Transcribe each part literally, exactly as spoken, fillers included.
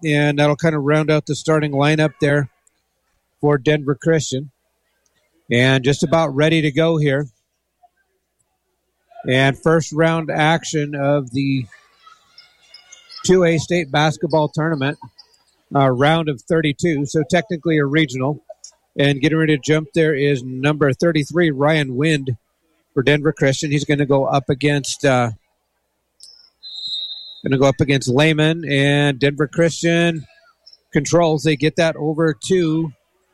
and that'll kind of round out the starting lineup there for Denver Christian. And just about ready to go here. And first round action of the two A state basketball tournament, uh, round of thirty-two, so technically a regional. And getting ready to jump there is number thirty-three, Ryan Wind for Denver Christian. He's going to go up against uh, going to go up against Lehman, and Denver Christian controls. They get that over to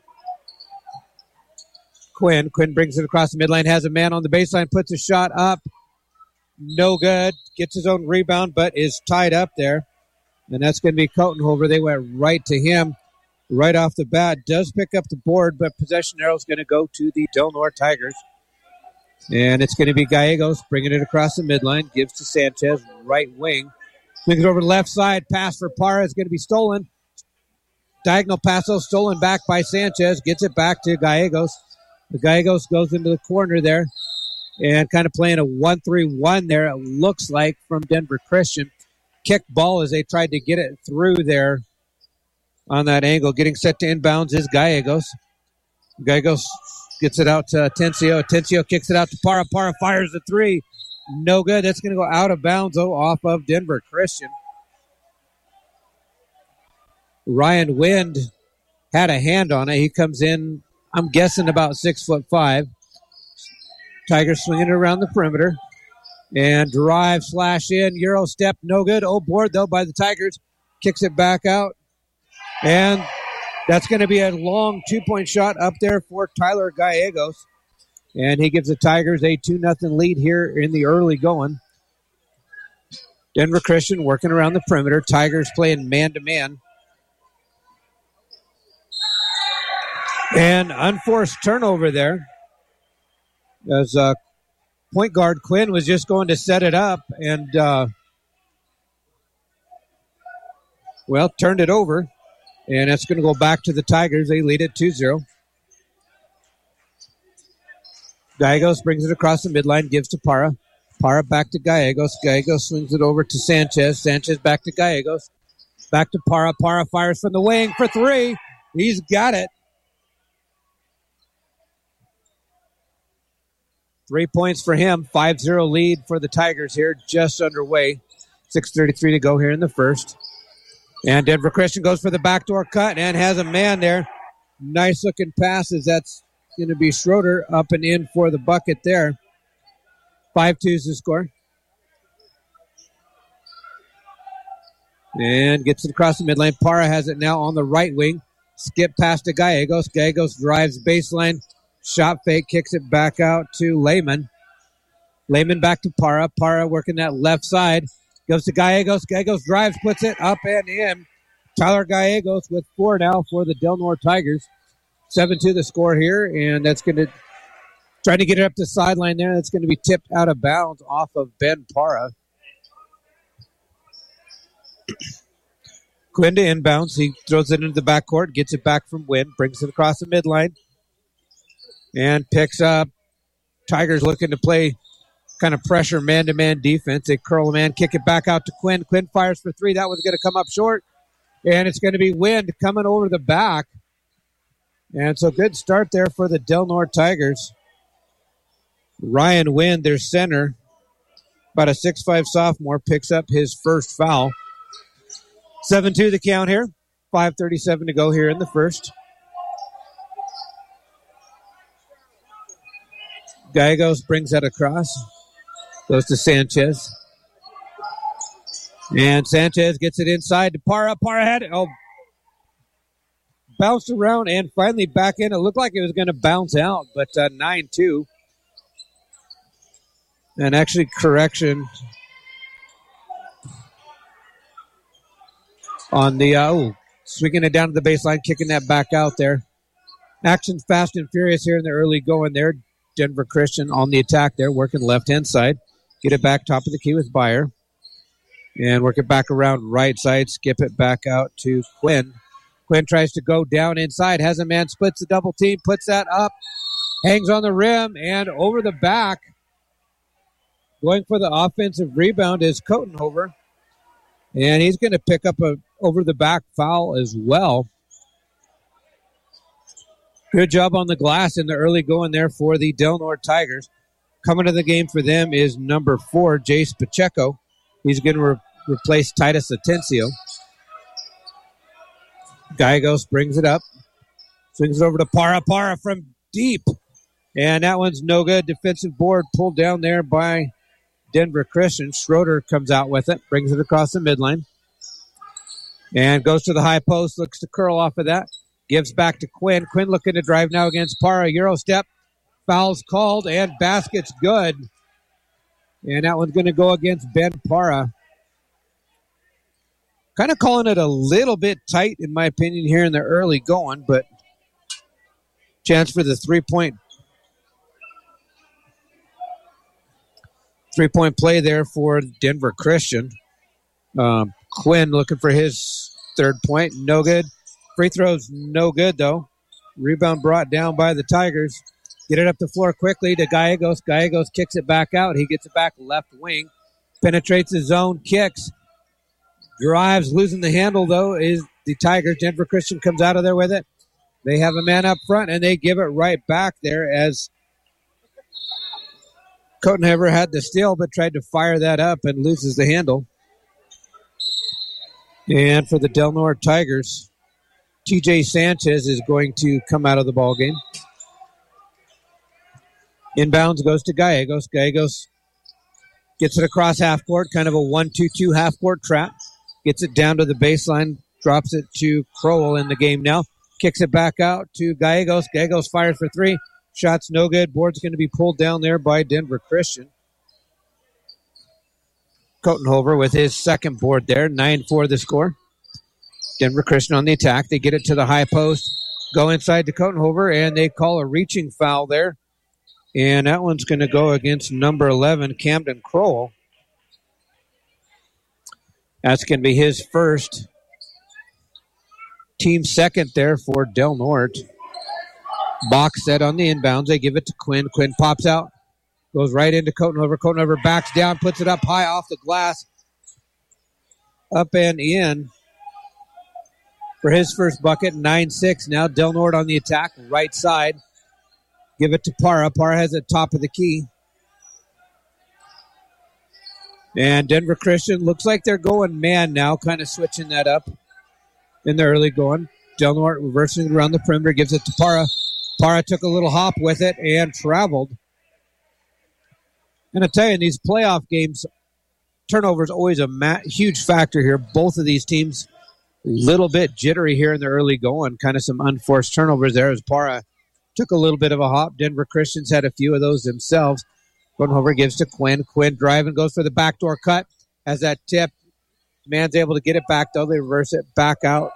Quinn. Quinn brings it across the midline, has a man on the baseline, puts a shot up. No good. Gets his own rebound, but is tied up there. And that's going to be Kotenhover. They went right to him right off the bat. Does pick up the board, but possession arrow is going to go to the Del Norte Tigers. And it's going to be Gallegos bringing it across the midline. Gives to Sanchez, right wing. Swings it over to the left side. Pass for Parra is going to be stolen. Diagonal pass, stolen back by Sanchez. Gets it back to Gallegos. The Gallegos goes into the corner there and kind of playing a one three one there, it looks like, from Denver Christian. Kick ball as they tried to get it through there on that angle. Getting set to inbounds is Gallegos. Gallegos gets it out to Atencio. Atencio kicks it out to Parra. Parra fires the three. No good. That's going to go out of bounds, though, off of Denver Christian. Ryan Wind had a hand on it. He comes in, I'm guessing, about six foot five. Tigers swinging it around the perimeter. And drive slash in. Euro step, no good. Oh, board, though, by the Tigers. Kicks it back out. And that's going to be a long two-point shot up there for Tyler Gallegos. And he gives the Tigers a two nothing lead here in the early going. Denver Christian working around the perimeter. Tigers playing man-to-man. And unforced turnover there. As uh, point guard Quinn was just going to set it up and, uh, well, turned it over. And it's going to go back to the Tigers. They lead it two zero. Gallegos brings it across the midline, gives to Parra. Parra back to Gallegos. Gallegos swings it over to Sanchez. Sanchez back to Gallegos. Back to Parra. Parra fires from the wing for three. He's got it. Three points for him. five zero lead for the Tigers here, just underway. six thirty-three to go here in the first. And Denver Christian goes for the backdoor cut and has a man there. Nice looking passes. That's going to be Schroeder up and in for the bucket there. five two is the score. And gets it across the midline. Parra has it now on the right wing. Skip past to Gallegos. Gallegos drives baseline. Shot fake, kicks it back out to Lehman. Lehman back to Parra. Parra working that left side. Goes to Gallegos. Gallegos drives, puts it up and in. Tyler Gallegos with four now for the Del Norte Tigers. seven two the score here, and that's going to try to get it up the sideline there. That's going to be tipped out of bounds off of Ben Parra. Quinn to inbounds. He throws it into the backcourt, gets it back from Wynn, brings it across the midline, and picks up. Tigers looking to play kind of pressure man-to-man defense. They curl a man, kick it back out to Quinn. Quinn fires for three. That one's going to come up short. And it's going to be Wind coming over the back. And so good start there for the Del Norte Tigers. Ryan Wind, their center, about a six five sophomore, picks up his first foul. seven two the count here. five thirty-seven to go here in the first. Gallegos brings that across. Goes to Sanchez. And Sanchez gets it inside to Parra. Parra had it. Oh, bounced around and finally back in. It looked like it was going to bounce out, but uh, nine two. And actually, correction on the, uh, oh, swinging it down to the baseline, kicking that back out there. Action fast and furious here in the early going there. Denver Christian on the attack there, working left-hand side. Get it back top of the key with Byer. And work it back around right side. Skip it back out to Quinn. Quinn tries to go down inside. Has a man, splits the double team, puts that up. Hangs on the rim and over the back. Going for the offensive rebound is Kotenhover. And he's going to pick up a, over the back foul as well. Good job on the glass in the early going there for the Del Norte Tigers. Coming to the game for them is number four, Jace Pacheco. He's going to re- replace Titus Atencio. Gallegos brings it up. Swings it over to Para. Para from deep. And that one's no good. Defensive board pulled down there by Denver Christian. Schroeder comes out with it. Brings it across the midline. And goes to the high post. Looks to curl off of that. Gives back to Quinn. Quinn looking to drive now against Para. Euro step. Foul's called and basket's good. And that one's going to go against Ben Para. Kind of calling it a little bit tight, in my opinion, here in the early going, but chance for the three-point three-point play there for Denver Christian. Um, Quinn looking for his third point. No good. Free throws no good, though. Rebound brought down by the Tigers. Get it up the floor quickly to Gallegos. Gallegos kicks it back out. He gets it back left wing. Penetrates his zone. Kicks. Drives. Losing the handle, though, is the Tigers. Denver Christian comes out of there with it. They have a man up front, and they give it right back there as Cotenhaver had the steal but tried to fire that up and loses the handle. And for the Del Norte Tigers, T J Sanchez is going to come out of the ball game. Inbounds goes to Gallegos. Gallegos gets it across half court, kind of a one two two half court trap. Gets it down to the baseline, drops it to Crowell in the game now. Kicks it back out to Gallegos. Gallegos fires for three. Shot's no good. Board's going to be pulled down there by Denver Christian. Cotenhover with his second board there. nine four the score. Denver Christian on the attack. They get it to the high post. Go inside to Cotenhover, and they call a reaching foul there. And that one's going to go against number eleven, Camden Crowell. That's going to be his first. Team second there for Del Norte. Box set on the inbounds. They give it to Quinn. Quinn pops out. Goes right into Cotenhover. Cotenhover backs down. Puts it up high off the glass. Up and in. For his first bucket. nine six now. Del Norte on the attack. Right side. Give it to Para. Para has it top of the key. And Denver Christian looks like they're going man now. Kind of switching that up in the early going. Del Norte reversing it around the perimeter. Gives it to Para. Para took a little hop with it and traveled. And I tell you, in these playoff games, turnover is always a ma- huge factor here. Both of these teams, a little bit jittery here in the early going. Kind of some unforced turnovers there as Para took a little bit of a hop. Denver Christians had a few of those themselves. Cotenhover gives to Quinn. Quinn driving, goes for the backdoor cut. Has that tip. Man's able to get it back, though. They reverse it back out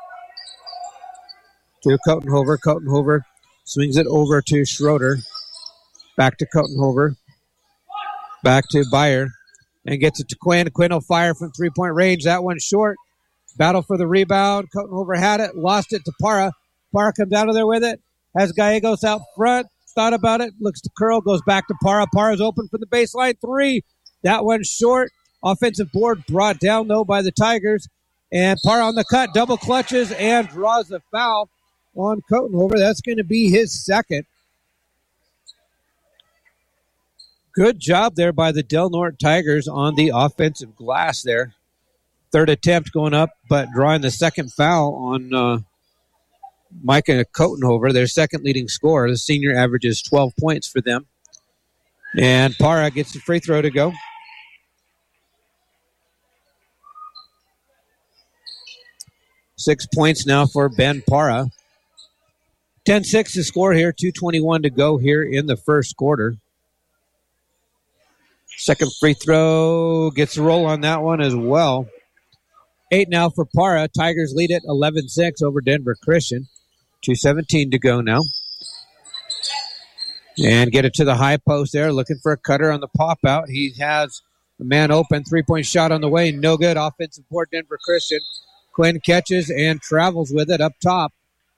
to Cotenhover. Cotenhover swings it over to Schroeder. Back to Cotenhover. Back to Byer. And gets it to Quinn. Quinn will fire from three-point range. That one's short. Battle for the rebound. Cotenhover had it. Lost it to Para. Para comes out of there with it. Has Gallegos out front. Thought about it. Looks to curl. Goes back to Para. Para's open for the baseline three. That one's short. Offensive board brought down, though, by the Tigers. And Para on the cut. Double clutches and draws the foul on Cotenhover. That's going to be his second. Good job there by the Del Norte Tigers on the offensive glass there. Third attempt going up, but drawing the second foul on uh, Micah Cotenhover, their second leading scorer. The senior averages twelve points for them. And Para gets the free throw to go. Six points now for Ben Para. ten six to score here, two twenty-one to go here in the first quarter. Second free throw gets a roll on that one as well. Eight now for Para. Tigers lead it eleven six over Denver Christian. two seventeen to go now. And get it to the high post there, looking for a cutter on the pop out. He has a man open, three-point shot on the way, no good. Offensive board, Denver Christian. Quinn catches and travels with it up top.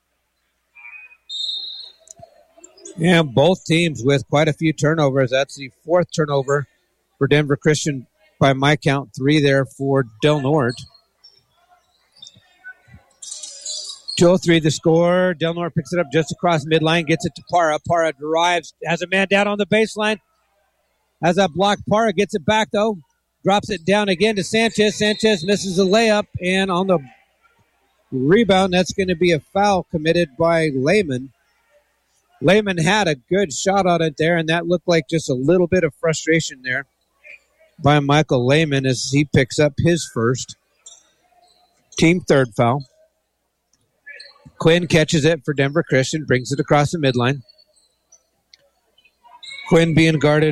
And both teams with quite a few turnovers. That's the fourth turnover for Denver Christian by my count. Three there for Del Norte. two oh three the score. Del Norte picks it up just across midline, gets it to Parra. Parra drives, has a man down on the baseline. Has that block. Parra gets it back, though. Drops it down again to Sanchez. Sanchez misses a layup, and on the rebound, that's going to be a foul committed by Lehman. Lehman had a good shot on it there, and that looked like just a little bit of frustration there by Michael Lehman as he picks up his first. Team third foul. Quinn catches it for Denver Christian, brings it across the midline. Quinn being guarded.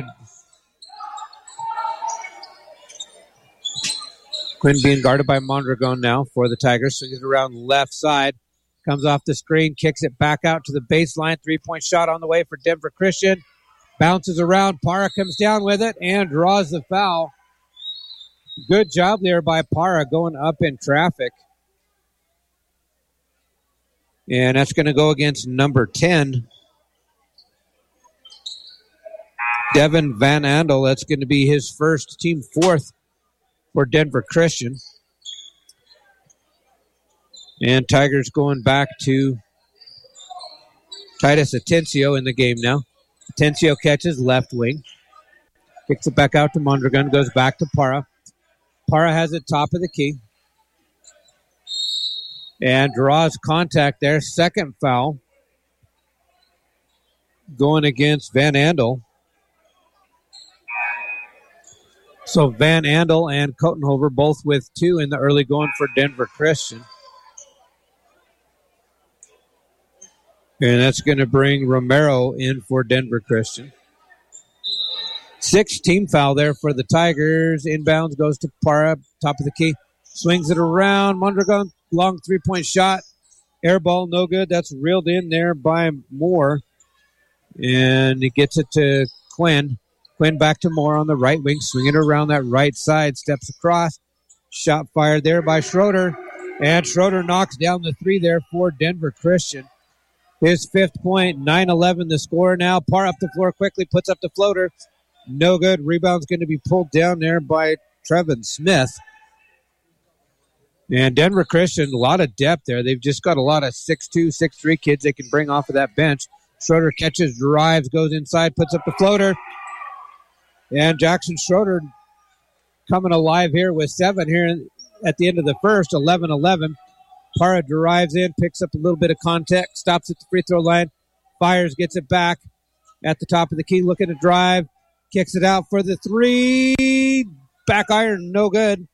Quinn being guarded by Mondragon now for the Tigers. Swings it around left side. Comes off the screen, kicks it back out to the baseline. Three-point shot on the way for Denver Christian. Bounces around. Parra comes down with it and draws the foul. Good job there by Parra going up in traffic. And that's going to go against number ten. Devin Van Andel. That's going to be his first, team fourth for Denver Christian. And Tigers going back to Titus Atencio in the game now. Atencio catches left wing. Kicks it back out to Mondragon. Goes back to Parra. Parra has it top of the key. And draws contact there. Second foul. Going against Van Andel. So Van Andel and Cotenhover both with two in the early going for Denver Christian. And that's going to bring Romero in for Denver Christian. Sixth team foul there for the Tigers. Inbounds goes to Parra, top of the key. Swings it around. Mondragon, long three-point shot. Air ball, no good. That's reeled in there by Moore. And he gets it to Quinn. Quinn back to Moore on the right wing. Swinging it around that right side. Steps across. Shot fired there by Schroeder. And Schroeder knocks down the three there for Denver Christian. His fifth point, nine eleven the score now. Parra up the floor quickly, puts up the floater. No good. Rebound's going to be pulled down there by Trevin Smith. And Denver Christian, a lot of depth there. They've just got a lot of six two, six three kids they can bring off of that bench. Schroeder catches, drives, goes inside, puts up the floater. And Jackson Schroeder coming alive here with seven here at the end of the first, eleven eleven. Parra drives in, picks up a little bit of contact, stops at the free throw line, fires, gets it back at the top of the key, looking to drive, kicks it out for the three. Back iron, no good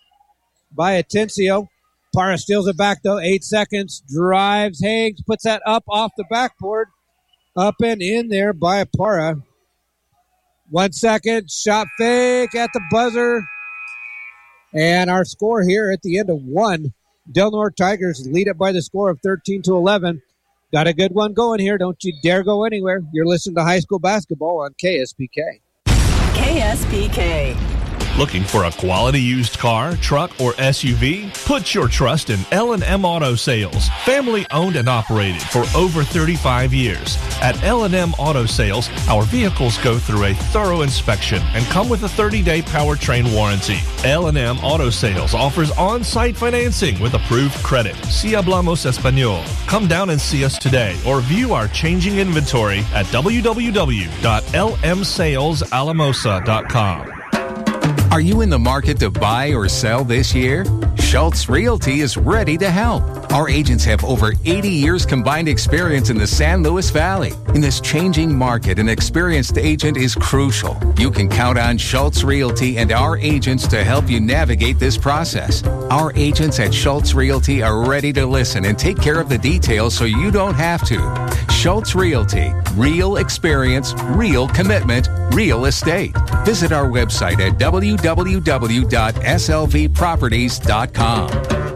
by Atencio. Parra steals it back, though. Eight seconds. Drives, hangs, puts that up off the backboard. Up and in there by Parra. One second. Shot fake at the buzzer. And our score here at the end of one. Del Norte Tigers lead it by the score of thirteen to eleven. Got a good one going here. Don't you dare go anywhere. You're listening to high school basketball on K S P K. K S P K. Looking for a quality used car, truck, or S U V? Put your trust in L and M Auto Sales. Family owned and operated for over thirty-five years. At L and M Auto Sales, our vehicles go through a thorough inspection and come with a thirty-day powertrain warranty. L and M Auto Sales offers on-site financing with approved credit. Si hablamos español. Come down and see us today or view our changing inventory at w w w dot l m sales alamosa dot com. Are you in the market to buy or sell this year? Schultz Realty is ready to help. Our agents have over eighty years combined experience in the San Luis Valley. In this changing market, an experienced agent is crucial. You can count on Schultz Realty and our agents to help you navigate this process. Our agents at Schultz Realty are ready to listen and take care of the details so you don't have to. Schultz Realty. Real experience, real commitment, real estate. Visit our website at w w w dot s l v properties dot com.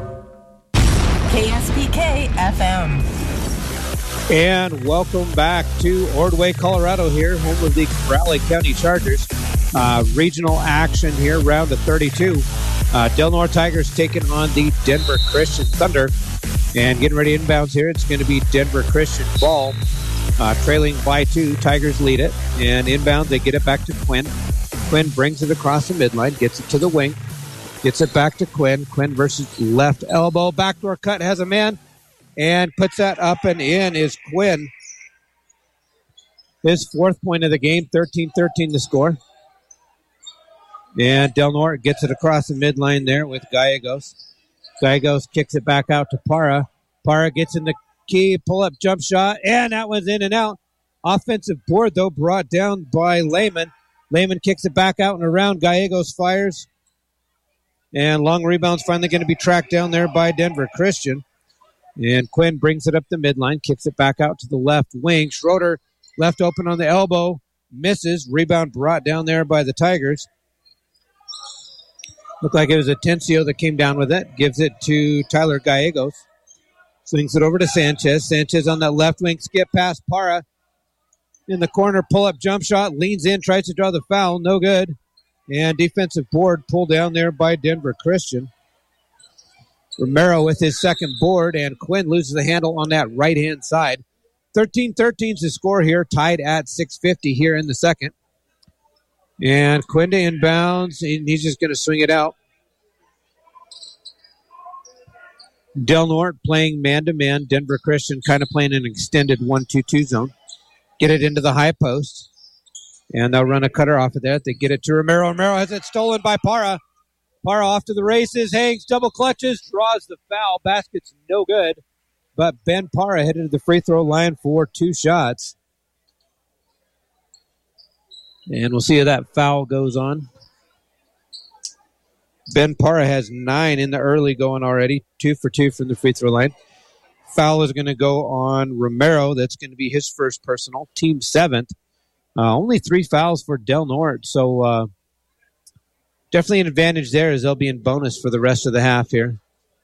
K S P K F M. And welcome back to Ordway, Colorado here, home of the Crowley County Chargers. Uh, regional action here, round of thirty-two. Uh, Del Norte Tigers taking on the Denver Christian Thunder. And getting ready to inbounds here, it's going to be Denver Christian ball. Uh, trailing by two, Tigers lead it. And inbound, they get it back to Quinn. Quinn brings it across the midline, gets it to the wing. Gets it back to Quinn. Quinn versus left elbow. Backdoor cut, has a man. and puts that up and in is Quinn. His fourth point of the game, thirteen thirteen the score. And Del Norte gets it across the midline there with Gallegos. Gallegos kicks it back out to Parra. Parra gets in the key, pull-up jump shot, and that was in and out. Offensive board, though, brought down by Lehman. Lehman kicks it back out and around. Gallegos fires. And long rebound's finally going to be tracked down there by Denver Christian. And Quinn brings it up the midline, kicks it back out to the left wing. Schroeder left open on the elbow, misses. Rebound brought down there by the Tigers. Looked like it was Atencio that came down with it. Gives it to Tyler Gallegos. Swings it over to Sanchez. Sanchez on that left wing, skip past Parra. In the corner, pull-up jump shot. Leans in, tries to draw the foul. No good. And defensive board pulled down there by Denver Christian. Romero with his second board, and Quinn loses the handle on that right-hand side. thirteen thirteen is the score here, tied at six fifty here in the second. And Quinn to inbounds, and he's just going to swing it out. Del Norte playing man-to-man. Denver Christian kind of playing an extended one two two zone. Get it into the high post. And they'll run a cutter off of that. They get it to Romero. Romero has it stolen by Parra. Parra off to the races, hangs, double clutches, draws the foul. Basket's no good. But Ben Parra headed to the free throw line for two shots. And we'll see how that foul goes on. Ben Parra has nine in the early going already. Two for two from the free throw line. Foul is going to go on Romero. That's going to be his first personal. Team seventh. Uh, only three fouls for Del Norte. So uh, definitely an advantage there as they'll be in bonus for the rest of the half here.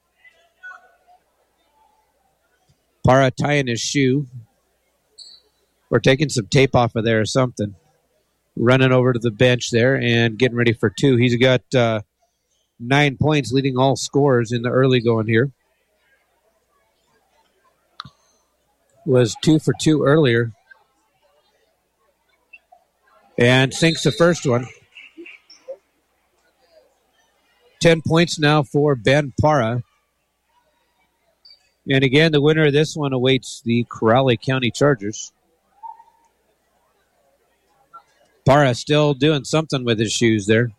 Parra tying his shoe. Or taking some tape off of there or something. Running over to the bench there and getting ready for two. He's got uh, nine points, leading all scorers in the early going here. Was two for two earlier. And sinks the first one. Ten points now for Ben Parra. And again, the winner of this one awaits the Crowley County Chargers. Parra still doing something with his shoes there.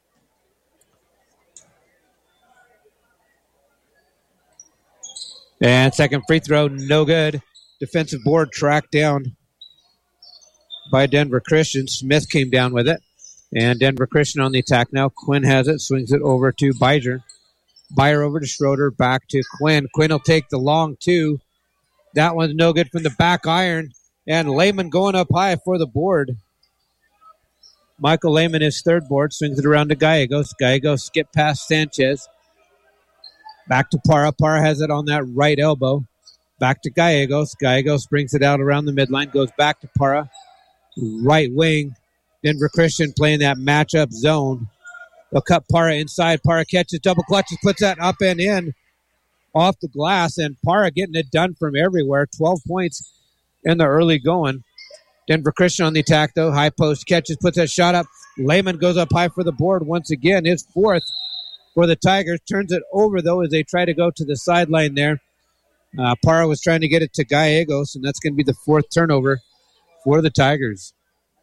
And second free throw, no good. Defensive board tracked down by Denver Christian. Smith came down with it. And Denver Christian on the attack now. Quinn has it, swings it over to Beiger. Beiger over to Schroeder, back to Quinn. Quinn will take the long two. That one's no good from the back iron. And Lehman going up high for the board. Michael Lehman, his third board, swings it around to Gallegos. Gallegos skip past Sanchez. Back to Parra. Parra has it on that right elbow. Back to Gallegos. Gallegos brings it out around the midline. Goes back to Parra. Right wing. Denver Christian playing that matchup zone. They'll cut Parra inside. Parra catches, double clutches, puts that up and in off the glass. And Parra getting it done from everywhere. twelve points in the early going. Denver Christian on the attack, though. High post catches, puts that shot up. Lehman goes up high for the board once again. His fourth for the Tigers. Turns it over, though, as they try to go to the sideline there. Uh, Parra was trying to get it to Gallegos, and that's going to be the fourth turnover for the Tigers.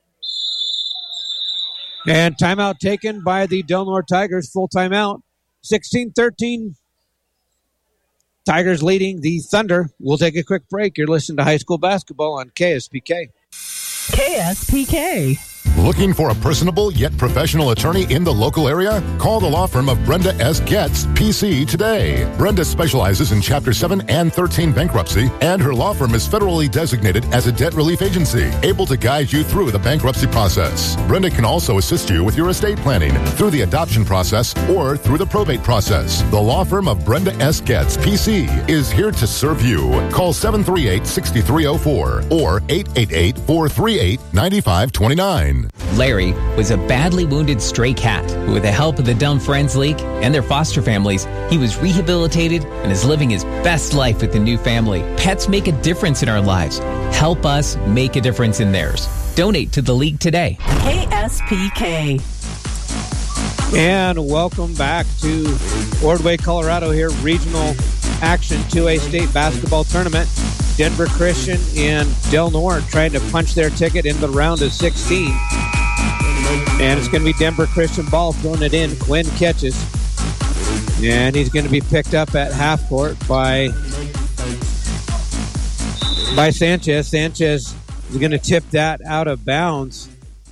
And timeout taken by the Del Norte Tigers. Full timeout. sixteen thirteen. Tigers leading the Thunder. We'll take a quick break. You're listening to high school basketball on K S P K. K S P K. Looking for a personable yet professional attorney in the local area? Call the law firm of Brenda S. Getz, P C today. Brenda specializes in Chapter seven and thirteen bankruptcy, and her law firm is federally designated as a debt relief agency, able to guide you through the bankruptcy process. Brenda can also assist you with your estate planning, through the adoption process, or through the probate process. The law firm of Brenda S. Getz, P C is here to serve you. Call seven three eight, six three zero four or eight eight eight, four three eight, nine five two nine. Larry was a badly wounded stray cat who, with the help of the Dumb Friends League and their foster families, he was rehabilitated and is living his best life with the new family. Pets make a difference in our lives. Help us make a difference in theirs. Donate to the league today. K S P K. And welcome back to Ordway, Colorado here. Regional action two A state basketball tournament. Denver Christian and Del Norte trying to punch their ticket into the round of sixteen. And it's going to be Denver Christian ball throwing it in. Quinn catches. And he's going to be picked up at half court by, by Sanchez. Sanchez is going to tip that out of bounds.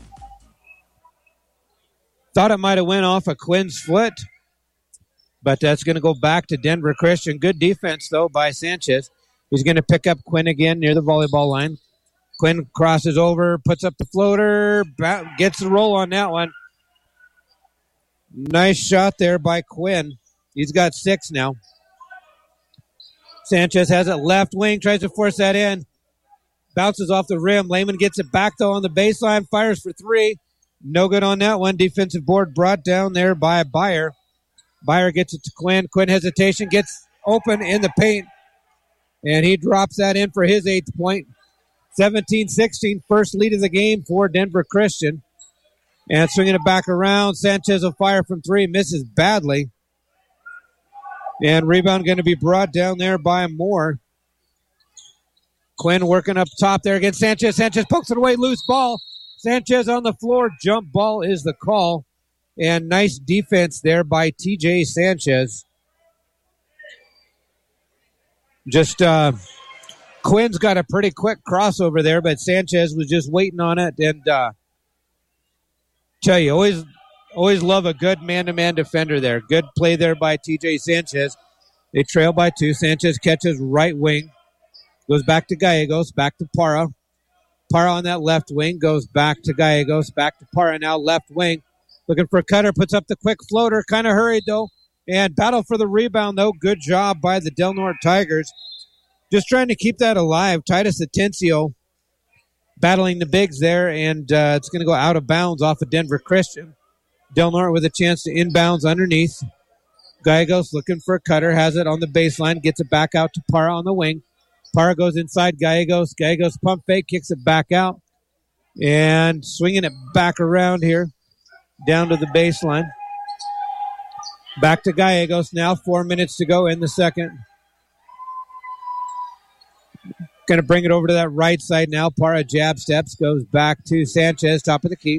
Thought it might have went off of Quinn's foot, but that's going to go back to Denver Christian. Good defense, though, by Sanchez. He's going to pick up Quinn again near the volleyball line. Quinn crosses over, puts up the floater, gets the roll on that one. Nice shot there by Quinn. He's got six now. Sanchez has it left wing, tries to force that in. Bounces off the rim. Lehman gets it back, though, on the baseline, fires for three. No good on that one. Defensive board brought down there by Byer. Byer gets it to Quinn. Quinn hesitation, gets open in the paint. And he drops that in for his eighth point. seventeen sixteen, first lead of the game for Denver Christian. And swinging it back around. Sanchez will fire from three, misses badly. And rebound going to be brought down there by Moore. Quinn working up top there against Sanchez. Sanchez pokes it away, loose ball. Sanchez on the floor, jump ball is the call. And nice defense there by T J Sanchez. Just, uh, Quinn's got a pretty quick crossover there, but Sanchez was just waiting on it. And, uh, tell you, always, always love a good man-to-man defender there. Good play there by T J Sanchez. They trail by two. Sanchez catches right wing. Goes back to Gallegos, back to Parra. Parra on that left wing, goes back to Gallegos, back to Parra, now left wing. Looking for a cutter, puts up the quick floater, kind of hurried though. And battle for the rebound though. Good job by the Del Norte Tigers. Just trying to keep that alive. Titus Atencio battling the bigs there, and uh, it's going to go out of bounds off of Denver Christian. Del Norte with a chance to inbounds underneath. Gallegos looking for a cutter, has it on the baseline, gets it back out to Parra on the wing. Parra goes inside Gallegos. Gallegos pump fake, kicks it back out. And swinging it back around here, down to the baseline. Back to Gallegos now, four minutes to go in the second. Going to bring it over to that right side now. Parra jab steps, goes back to Sanchez, top of the key.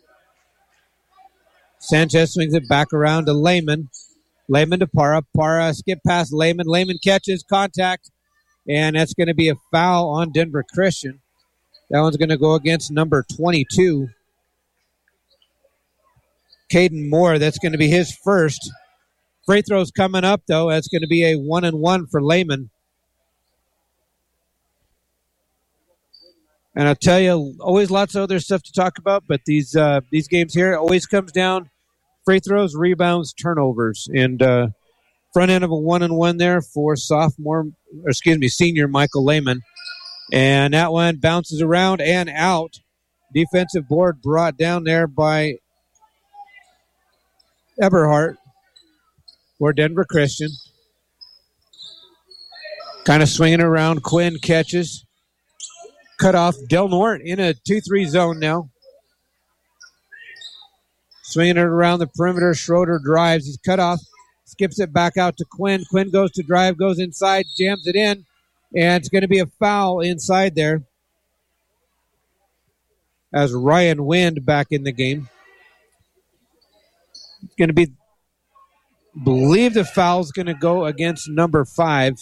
Sanchez swings it back around to Lehman. Lehman to Parra. Parra skip past Lehman. Lehman catches, contact. And that's going to be a foul on Denver Christian. That one's going to go against number twenty-two. Caden Moore, that's going to be his first. Free throws coming up, though. That's going to be a one and one for Lehman. And I'll tell you, always lots of other stuff to talk about, but these uh, these games here always comes down free throws, rebounds, turnovers. And uh, front end of a one and one there for sophomore, or excuse me, senior Michael Lehman. And that one bounces around and out. Defensive board brought down there by Eberhardt for Denver Christian. Kind of swinging around. Quinn catches. Cut off. Del Norte in a two three zone now. Swinging it around the perimeter. Schroeder drives. He's cut off. Skips it back out to Quinn. Quinn goes to drive, goes inside, jams it in. And it's going to be a foul inside there as Ryan Wind back in the game. It's going to be, believe the foul's going to go against number five,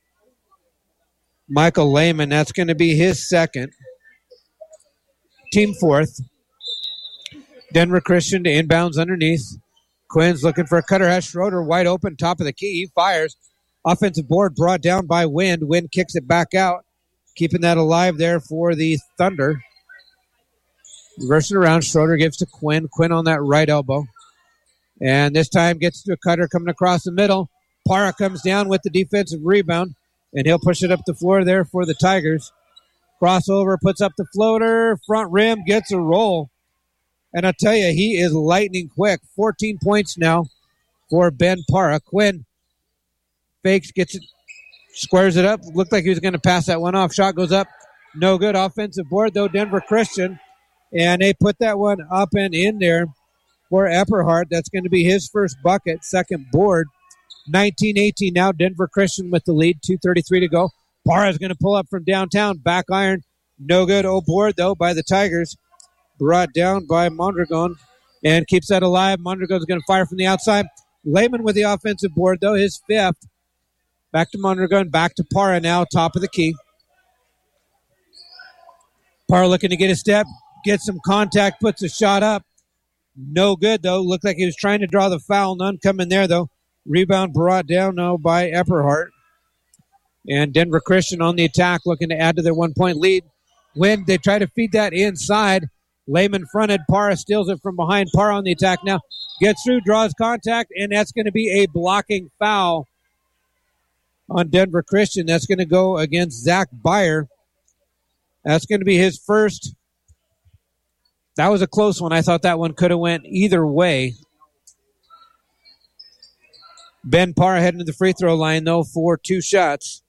Michael Lehman. That's going to be his second. Team fourth. Denver Christian to inbounds underneath. Quinn's looking for a cutter. Has Schroeder wide open, top of the key. He fires. Offensive board brought down by Wind. Wind kicks it back out. Keeping that alive there for the Thunder. Reversing around. Schroeder gives to Quinn. Quinn on that right elbow. And this time gets to a cutter coming across the middle. Parra comes down with the defensive rebound. And he'll push it up the floor there for the Tigers. Crossover, puts up the floater. Front rim, gets a roll. And I'll tell you, he is lightning quick. fourteen points now for Ben Parra. Quinn fakes, gets it, squares it up. Looked like he was going to pass that one off. Shot goes up. No good. Offensive board, though, Denver Christian. And they put that one up and in there for Epperhart. That's going to be his first bucket, second board. nineteen eighteen now. Denver Christian with the lead. two thirty-three to go. Parra's going to pull up from downtown. Back iron. No good. Oh, board, though, by the Tigers. Brought down by Mondragon. And keeps that alive. Mondragon's going to fire from the outside. Lehman with the offensive board, though. His fifth. Back to Mondragon. Back to Parra now. Top of the key. Parra looking to get a step. Gets some contact. Puts a shot up. No good, though. Looked like he was trying to draw the foul. None coming there, though. Rebound brought down now by Epperhart. And Denver Christian on the attack, looking to add to their one-point lead. When they try to feed that inside, Lehman fronted. Parra steals it from behind. Parra on the attack now. Gets through, draws contact, and that's going to be a blocking foul on Denver Christian. That's going to go against Zach Beyer. That's going to be his first. That was a close one. I thought that one could have went either way. Ben Parra heading to the free throw line, though, for two shots.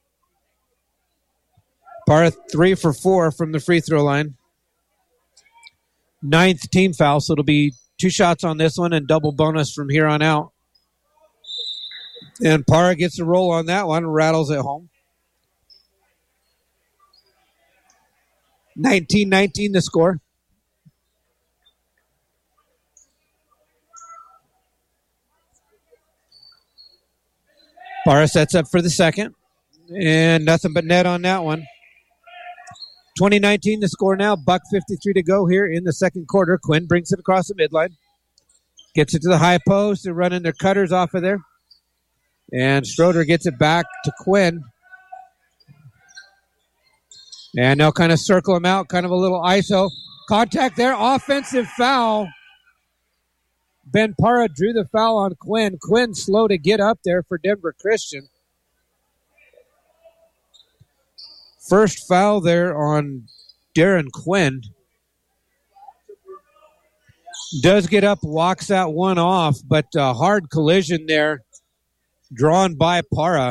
Parra three for four from the free throw line. Ninth team foul, so it'll be two shots on this one and double bonus from here on out. And Parra gets a roll on that one, rattles it home. nineteen nineteen the score. Parra sets up for the second. And nothing but net on that one. twenty nineteen the score now. Buck fifty-three to go here in the second quarter. Quinn brings it across the midline. Gets it to the high post. They're running their cutters off of there. And Schroeder gets it back to Quinn. And they'll kind of circle him out. Kind of a little I S O. Contact there. Offensive foul. Ben Parra drew the foul on Quinn. Quinn slow to get up there for Denver Christian. First foul there on Darren Quinn. Does get up, walks that one off, but a hard collision there drawn by Parra.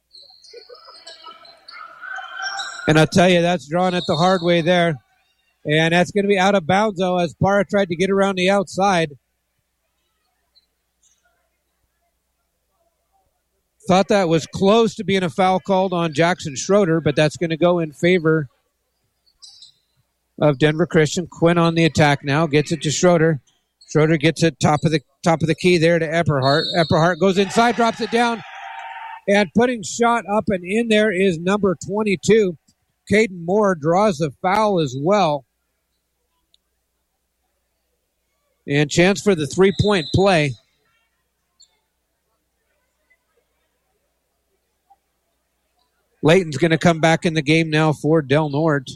And I'll tell you, that's drawn it the hard way there. And that's going to be out of bounds, though, as Parra tried to get around the outside. Thought that was close to being a foul called on Jackson Schroeder, but that's going to go in favor of Denver Christian. Quinn on the attack now, gets it to Schroeder. Schroeder gets it top of the top of the key there to Epperhart. Epperhart goes inside, drops it down, and putting shot up and in there is number twenty-two. Caden Moore draws the foul as well. And chance for the three-point play. Layton's going to come back in the game now for Del Norte.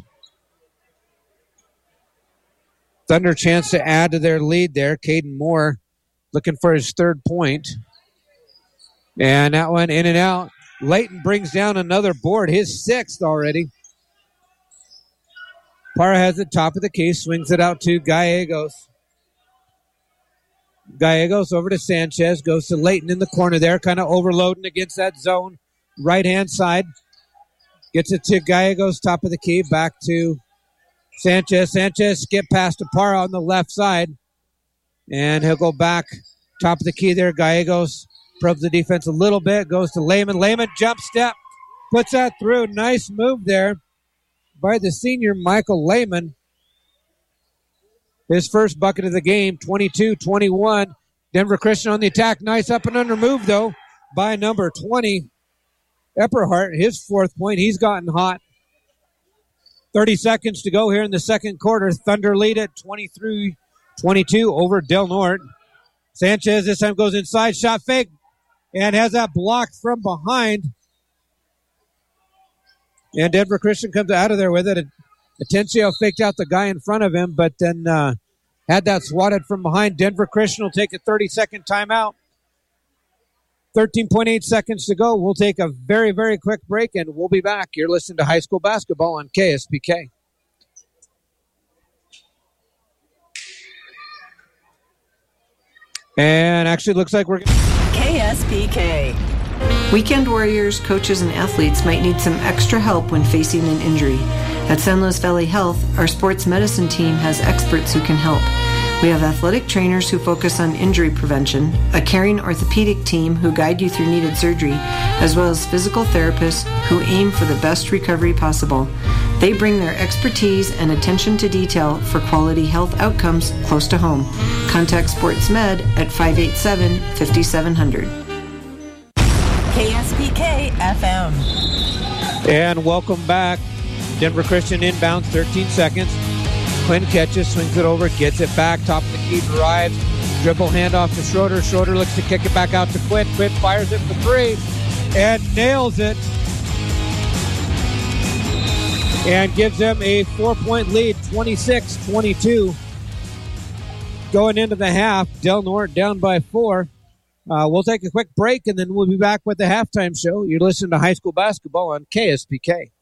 Thunder chance to add to their lead there. Caden Moore looking for his third point. And that one in and out. Layton brings down another board, his sixth already. Parra has it top of the key, swings it out to Gallegos. Gallegos over to Sanchez, goes to Layton in the corner there, kind of overloading against that zone. Right-hand side. Gets it to Gallegos, top of the key, back to Sanchez. Sanchez skip past to Parra on the left side. And he'll go back, top of the key there. Gallegos probes the defense a little bit, goes to Lehman. Lehman jump step, puts that through. Nice move there by the senior Michael Lehman. His first bucket of the game, twenty-two twenty-one. Denver Christian on the attack. Nice up and under move, though, by number twenty. Epperhart, his fourth point. He's gotten hot. thirty seconds to go here in the second quarter. Thunder lead at twenty-three twenty-two over Del Norte. Sanchez this time goes inside. Shot fake. And has that blocked from behind. And Denver Christian comes out of there with it. Atencio faked out the guy in front of him, but then uh, had that swatted from behind. Denver Christian will take a thirty-second timeout. thirteen point eight seconds to go. We'll take a very, very quick break, and we'll be back. You're listening to High School Basketball on K S P K. And actually looks like we're going to... K S P K. Weekend warriors, coaches, and athletes might need some extra help when facing an injury. At San Luis Valley Health, our sports medicine team has experts who can help. We have athletic trainers who focus on injury prevention, a caring orthopedic team who guide you through needed surgery, as well as physical therapists who aim for the best recovery possible. They bring their expertise and attention to detail for quality health outcomes close to home. Contact SportsMed at five eight seven, five seven zero zero. K S P K F M. And welcome back. Denver Christian inbounds, thirteen seconds. Quinn catches, swings it over, gets it back, top of the key, drives, dribble handoff to Schroeder. Schroeder looks to kick it back out to Quinn. Quinn fires it for three and nails it. And gives them a four-point lead, twenty-six twenty-two. Going into the half, Del Norte down by four. Uh, we'll take a quick break, and then we'll be back with the halftime show. You're listening to high school basketball on K S P K.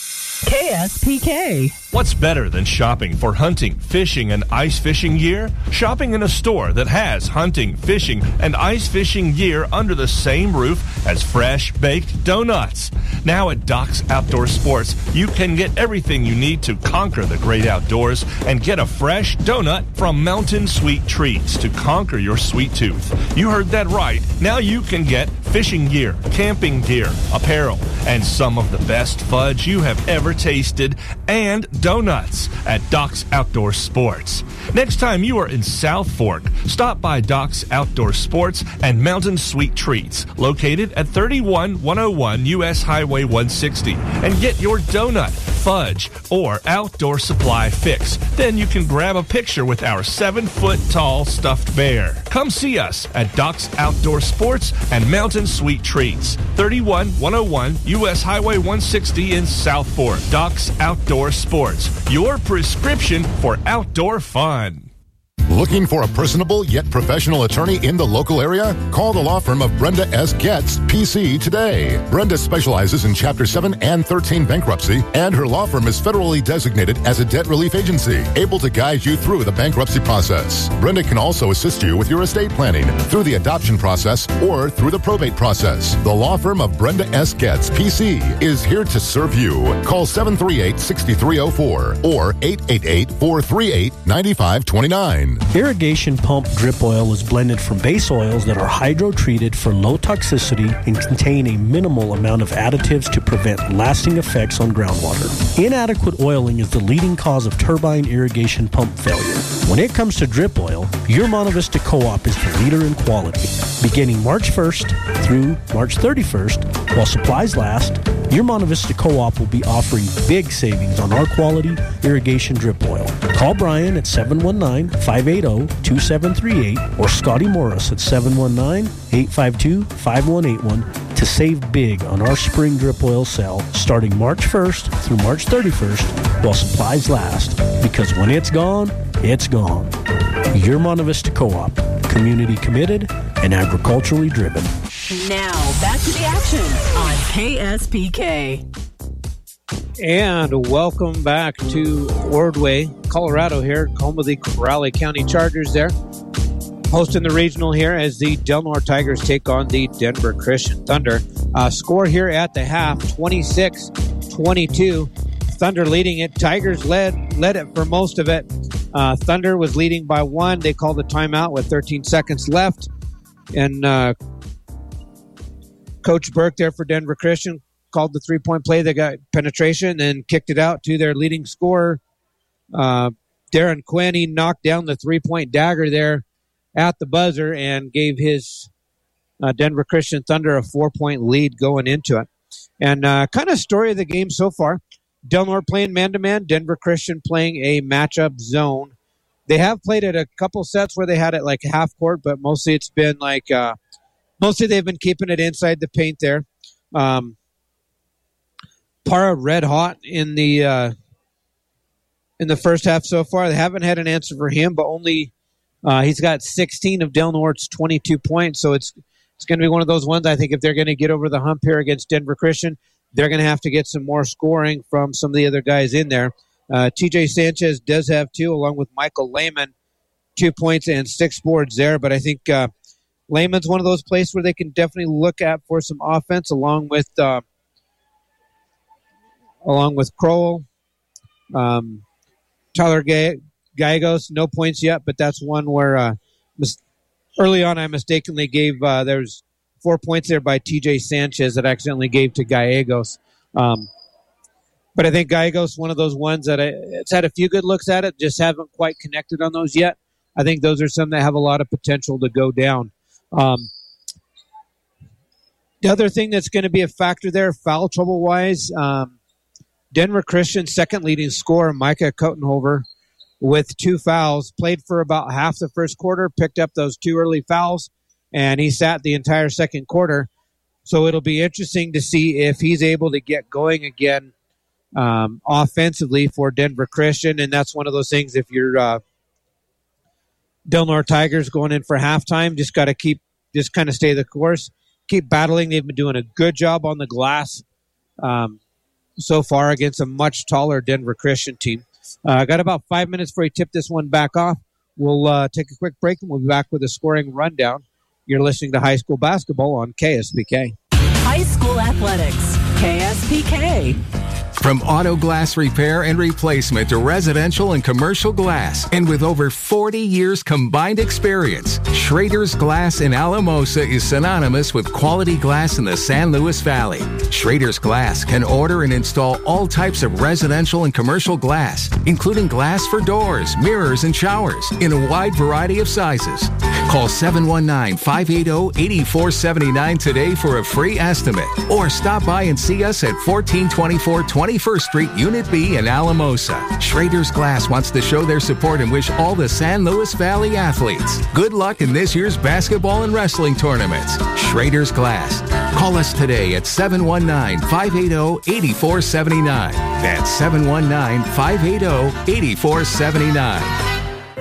K S P K. What's better than shopping for hunting, fishing, and ice fishing gear? Shopping in a store that has hunting, fishing, and ice fishing gear under the same roof as fresh baked donuts. Now at Doc's Outdoor Sports, you can get everything you need to conquer the great outdoors and get a fresh donut from Mountain Sweet Treats to conquer your sweet tooth. You heard that right. Now you can get fishing gear, camping gear, apparel, and some of the best fudge you have ever tasted, and donuts at Doc's Outdoor Sports. Next time you are in South Fork, stop by Doc's Outdoor Sports and Mountain Sweet Treats, located at thirty-one one oh one U S Highway one sixty, and get your donut, fudge, or outdoor supply fix. Then you can grab a picture with our seven-foot-tall stuffed bear. Come see us at Doc's Outdoor Sports and Mountain Sweet Treats, thirty-one one oh one U S Highway one sixty in South Fork. Doc's Outdoor Sports, your prescription for outdoor fun. Looking for a personable yet professional attorney in the local area? Call the law firm of Brenda S. Getz, P C today. Brenda specializes in Chapter seven and thirteen bankruptcy, and her law firm is federally designated as a debt relief agency, able to guide you through the bankruptcy process. Brenda can also assist you with your estate planning through the adoption process or through the probate process. The law firm of Brenda S. Getz, P C is here to serve you. Call seven three eight, six three zero four or eight eight eight, four three eight, nine five two nine. Irrigation pump drip oil is blended from base oils that are hydro-treated for low toxicity and contain a minimal amount of additives to prevent lasting effects on groundwater. Inadequate oiling is the leading cause of turbine irrigation pump failure. When it comes to drip oil, your Monte Vista Co-op is the leader in quality. Beginning March first through March thirty-first, while supplies last, your Monte Vista Co-op will be offering big savings on our quality irrigation drip oil. Call Brian at seven one nine, five eight zero, two seven three eight or Scotty Morris at seven one nine, eight five two, five one eight one to save big on our spring drip oil sale starting March first through March thirty-first while supplies last, because when it's gone, it's gone. Your Monte Vista Co-op, community committed and agriculturally driven. Now, back to the action on K S P K. And welcome back to Ordway, Colorado here, home of the Raleigh County Chargers there. Hosting the regional here as the Del Norte Tigers take on the Denver Christian Thunder. Uh, score here at the half, twenty-six twenty-two. Thunder leading it. Tigers led led it for most of it. Uh, Thunder was leading by one. They called a timeout with thirteen seconds left. And uh, Coach Burke there for Denver Christian called the three-point play. They got penetration and kicked it out to their leading scorer, uh, Darren Quinn. He knocked down the three-point dagger there at the buzzer and gave his uh, Denver Christian Thunder a four-point lead going into it. And uh, kind of story of the game so far. Del Norte playing man-to-man, Denver Christian playing a matchup zone. They have played it a couple sets where they had it like half court, but mostly it's been like uh, mostly they've been keeping it inside the paint there. Um, Para red hot in the uh, in the first half so far. They haven't had an answer for him, but only uh, he's got sixteen of Del Norte's twenty-two points. So it's it's going to be one of those ones. I think if they're going to get over the hump here against Denver Christian, they're going to have to get some more scoring from some of the other guys in there. Uh, T J Sanchez does have two, along with Michael Lehman, two points and six boards there. But I think uh, Lehman's one of those places where they can definitely look at for some offense, along with uh, along with Crowell. Um, Tyler Gay, Gallegos, no points yet, but that's one where uh, mis- early on I mistakenly gave, uh, there's four points there by T J Sanchez that I accidentally gave to Gallegos. Um, but I think Gallegos one of those ones that I, it's had a few good looks at it, just haven't quite connected on those yet. I think those are some that have a lot of potential to go down. Um, the other thing that's going to be a factor there, foul trouble-wise, um, Denver Christian, second leading scorer, Micah Kotenhover, with two fouls, played for about half the first quarter, picked up those two early fouls, and he sat the entire second quarter. So it'll be interesting to see if he's able to get going again um, offensively for Denver Christian, and that's one of those things if you're uh, – Del Norte Tigers going in for halftime. Just got to keep, just kind of stay the course, keep battling. They've been doing a good job on the glass um, so far against a much taller Denver Christian team. I uh, got about five minutes before we tip this one back off. We'll uh, take a quick break and we'll be back with a scoring rundown. You're listening to High School Basketball on K S P K. High School Athletics, K S P K. From auto glass repair and replacement to residential and commercial glass, and with over forty years combined experience, Schrader's Glass in Alamosa is synonymous with quality glass in the San Luis Valley. Schrader's Glass can order and install all types of residential and commercial glass, including glass for doors, mirrors, and showers in a wide variety of sizes. Call seven one nine, five eight zero, eight four seven nine today for a free estimate, or stop by and see us at fourteen twenty-four twenty-first Street, Unit B in Alamosa. Schrader's Glass wants to show their support and wish all the San Luis Valley athletes good luck in this year's basketball and wrestling tournaments. Schrader's Glass. Call us today at seven one nine, five eight zero, eight four seven nine. That's seven one nine, five eight zero, eight four seven nine.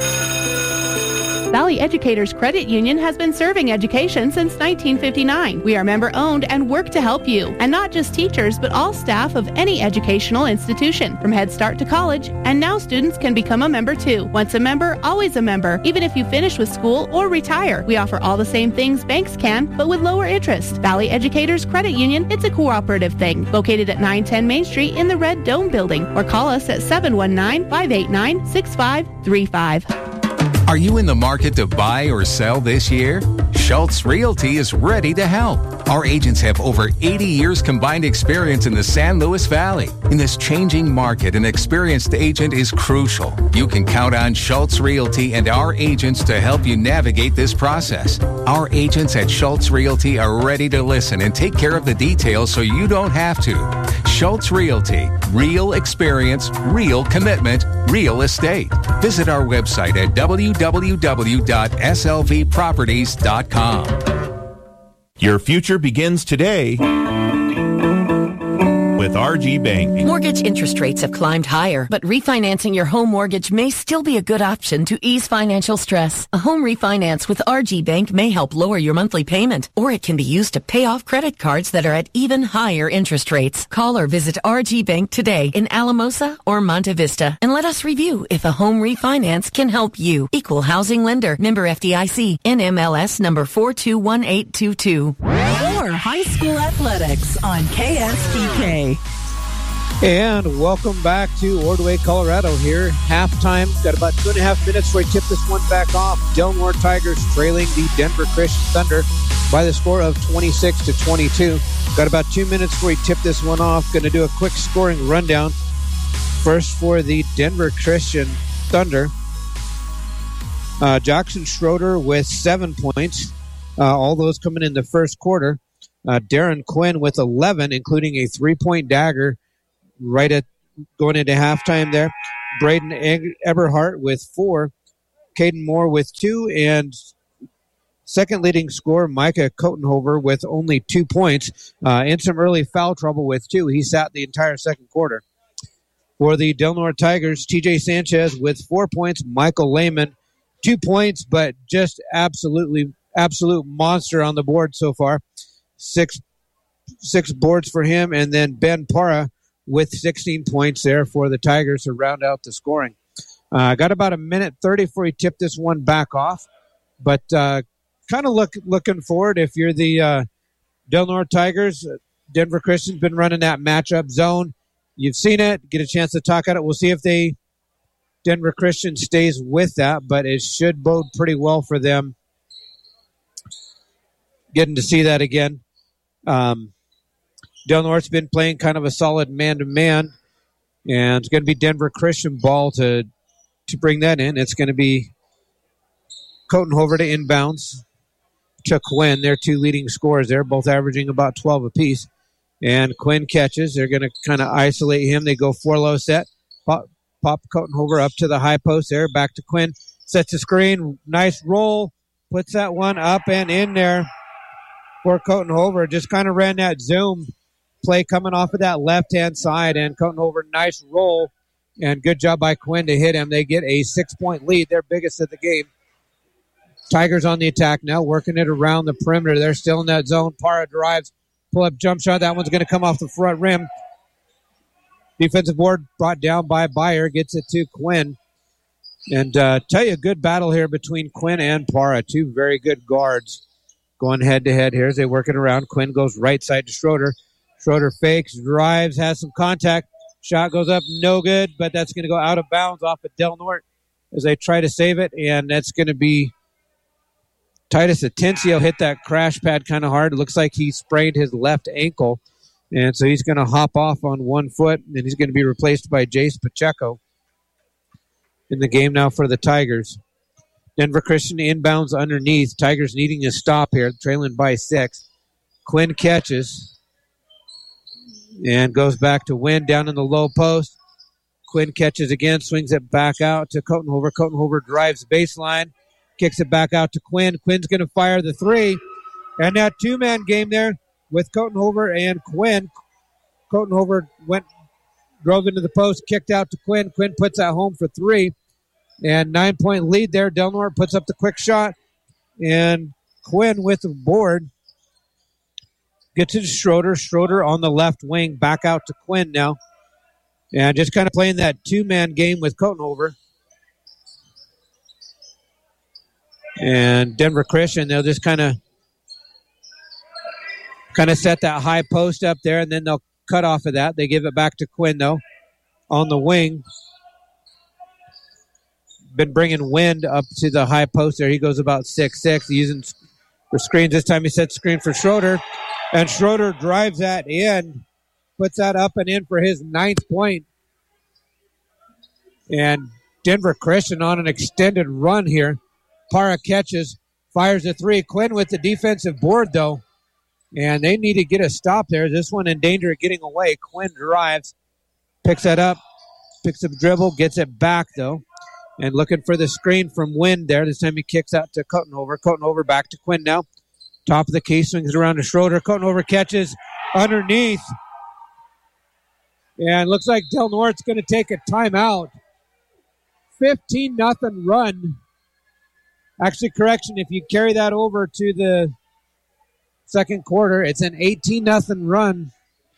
Valley Educators Credit Union has been serving education since nineteen fifty-nine. We are member-owned and work to help you, and not just teachers, but all staff of any educational institution, from Head Start to college, and now students can become a member too. Once a member, always a member, even if you finish with school or retire. We offer all the same things banks can, but with lower interest. Valley Educators Credit Union, it's a cooperative thing, located at nine ten Main Street in the Red Dome Building, or call us at seven one nine, five eight nine, six five three five. Are you in the market to buy or sell this year? Schultz Realty is ready to help. Our agents have over eighty years combined experience in the San Luis Valley. In this changing market, an experienced agent is crucial. You can count on Schultz Realty and our agents to help you navigate this process. Our agents at Schultz Realty are ready to listen and take care of the details so you don't have to. Schultz Realty. Real experience, real commitment, real estate. Visit our website at w w w dot s l v properties dot com. Your future begins today with R G Bank. Mortgage interest rates have climbed higher, but refinancing your home mortgage may still be a good option to ease financial stress. A home refinance with R G Bank may help lower your monthly payment, or it can be used to pay off credit cards that are at even higher interest rates. Call or visit R G Bank today in Alamosa or Monte Vista and let us review if a home refinance can help you. Equal housing lender. Member F D I C. N M L S number four two one eight two two. More high school athletics on K S P K. And welcome back to Ordway, Colorado here. Halftime. Got about two and a half minutes before we tip this one back off. Del Norte Tigers trailing the Denver Christian Thunder by the score of twenty-six to twenty-two. Got about two minutes before we tip this one off. Going to do a quick scoring rundown. First for the Denver Christian Thunder. Uh, Jackson Schroeder with seven points. Uh, all those coming in the first quarter. Uh, Darren Quinn with eleven, including a three-point dagger right at going into halftime there. Braden Eberhardt with four. Caden Moore with two. And second leading scorer, Micah Kotenhover with only two points. Uh, in some early foul trouble with two. He sat the entire second quarter. For the Del Norte Tigers, T J Sanchez with four points. Michael Lehman, two points, but just absolutely, absolute monster on the board so far. Six six boards for him. And then Ben Parra with sixteen points there for the Tigers to round out the scoring. Uh, got about a minute thirty before we tip this one back off. But uh, kind of look looking forward. If you're the uh, Del Norte Tigers, Denver Christian's been running that matchup zone. You've seen it. Get a chance to talk at it. We'll see if they Denver Christian stays with that, but it should bode pretty well for them getting to see that again. Um, Del Norte's been playing kind of a solid man-to-man, and it's going to be Denver Christian ball to to bring that in. It's going to be Cotenhover to inbounds to Quinn. They're two leading scorers there, both averaging about twelve apiece. And Quinn catches. They're going to kind of isolate him. They go four low set. Pop, pop Cotenhover up to the high post there. Back to Quinn. Sets a screen. Nice roll. Puts that one up and in there for Cotenhover. Just kind of ran that zoom play coming off of that left-hand side. And Cotenhover, nice roll. And good job by Quinn to hit him. They get a six-point lead, their biggest of the game. Tigers on the attack now, working it around the perimeter. They're still in that zone. Parra drives, pull-up jump shot. That one's going to come off the front rim. Defensive board brought down by Byer. Gets it to Quinn. And uh, tell you, a good battle here between Quinn and Parra. Two very good guards going head-to-head here as they work it around. Quinn goes right side to Schroeder. Schroeder fakes, drives, has some contact. Shot goes up, no good, but that's going to go out of bounds off of Del Norte as they try to save it, and that's going to be Titus Atencio hit that crash pad kind of hard. It looks like he sprained his left ankle, and so he's going to hop off on one foot, and he's going to be replaced by Jace Pacheco in the game now for the Tigers. Denver Christian inbounds underneath. Tigers needing a stop here, trailing by six. Quinn catches and goes back to Wynn down in the low post. Quinn catches again, swings it back out to Cotenhover. Cotenhover drives baseline, kicks it back out to Quinn. Quinn's going to fire the three. And that two-man game there with Cotenhover and Quinn. Cotenhover went, drove into the post, kicked out to Quinn. Quinn puts that home for three. And nine-point lead there. Del Norte puts up the quick shot. And Quinn with the board. Gets it to Schroeder. Schroeder on the left wing. Back out to Quinn now. And just kind of playing that two-man game with Cotenhover. And Denver Christian, they'll just kind of kind of set that high post up there, and then they'll cut off of that. They give it back to Quinn, though, on the wing. Been bringing Wind up to the high post there. He goes about six six, using for screens. This time he sets screen for Schroeder. And Schroeder drives that in, puts that up and in for his ninth point. And Denver Christian on an extended run here. Parra catches, fires a three. Quinn with the defensive board, though. And they need to get a stop there. This one in danger of getting away. Quinn drives, picks that up, picks up dribble, gets it back, though. And looking for the screen from Wind there. This time he kicks out to Cotenhover. Cotenhover back to Quinn now. Top of the key, swings it around to Schroeder. Cotenhover catches underneath. And looks like Del Norte's going to take a timeout. fifteen nothing run. Actually, correction, if you carry that over to the second quarter, it's an eighteen nothing run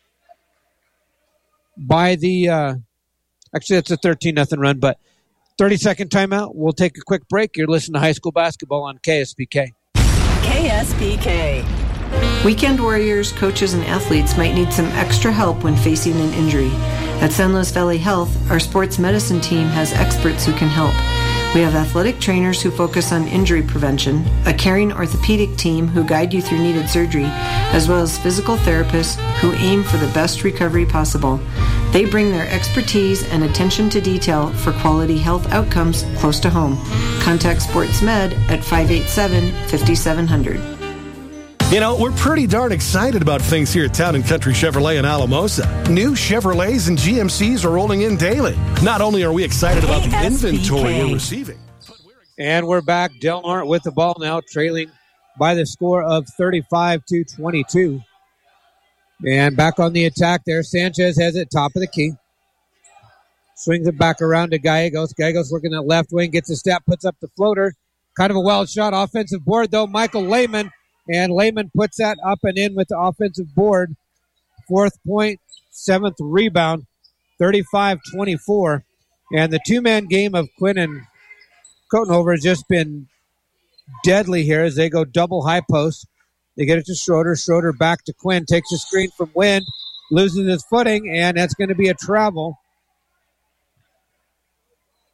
by the, uh, actually, it's a thirteen nothing run, but thirty-second timeout. We'll take a quick break. You're listening to high school basketball on K S P K. K S P K. Weekend warriors, coaches, and athletes might need some extra help when facing an injury. At San Luis Valley Health, our sports medicine team has experts who can help. We have athletic trainers who focus on injury prevention, a caring orthopedic team who guide you through needed surgery, as well as physical therapists who aim for the best recovery possible. They bring their expertise and attention to detail for quality health outcomes close to home. Contact SportsMed at five eight seven, five seven zero zero. You know, we're pretty darn excited about things here at Town and Country Chevrolet in Alamosa. New Chevrolets and G M Cs are rolling in daily. Not only are we excited about the inventory we're receiving. And we're back. Del Norte with the ball now, trailing by the score of thirty-five to twenty-two. And back on the attack there. Sanchez has it top of the key. Swings it back around to Gallegos. Gallegos working that left wing, gets a step, puts up the floater. Kind of a wild shot. Offensive board, though. Michael Lehman. And Lehman puts that up and in with the offensive board. Fourth point, seventh rebound, thirty-five twenty-four. And the two-man game of Quinn and Cotenhover has just been deadly here as they go double high post. They get it to Schroeder. Schroeder back to Quinn. Takes a screen from Wind. Loses his footing, and that's going to be a travel.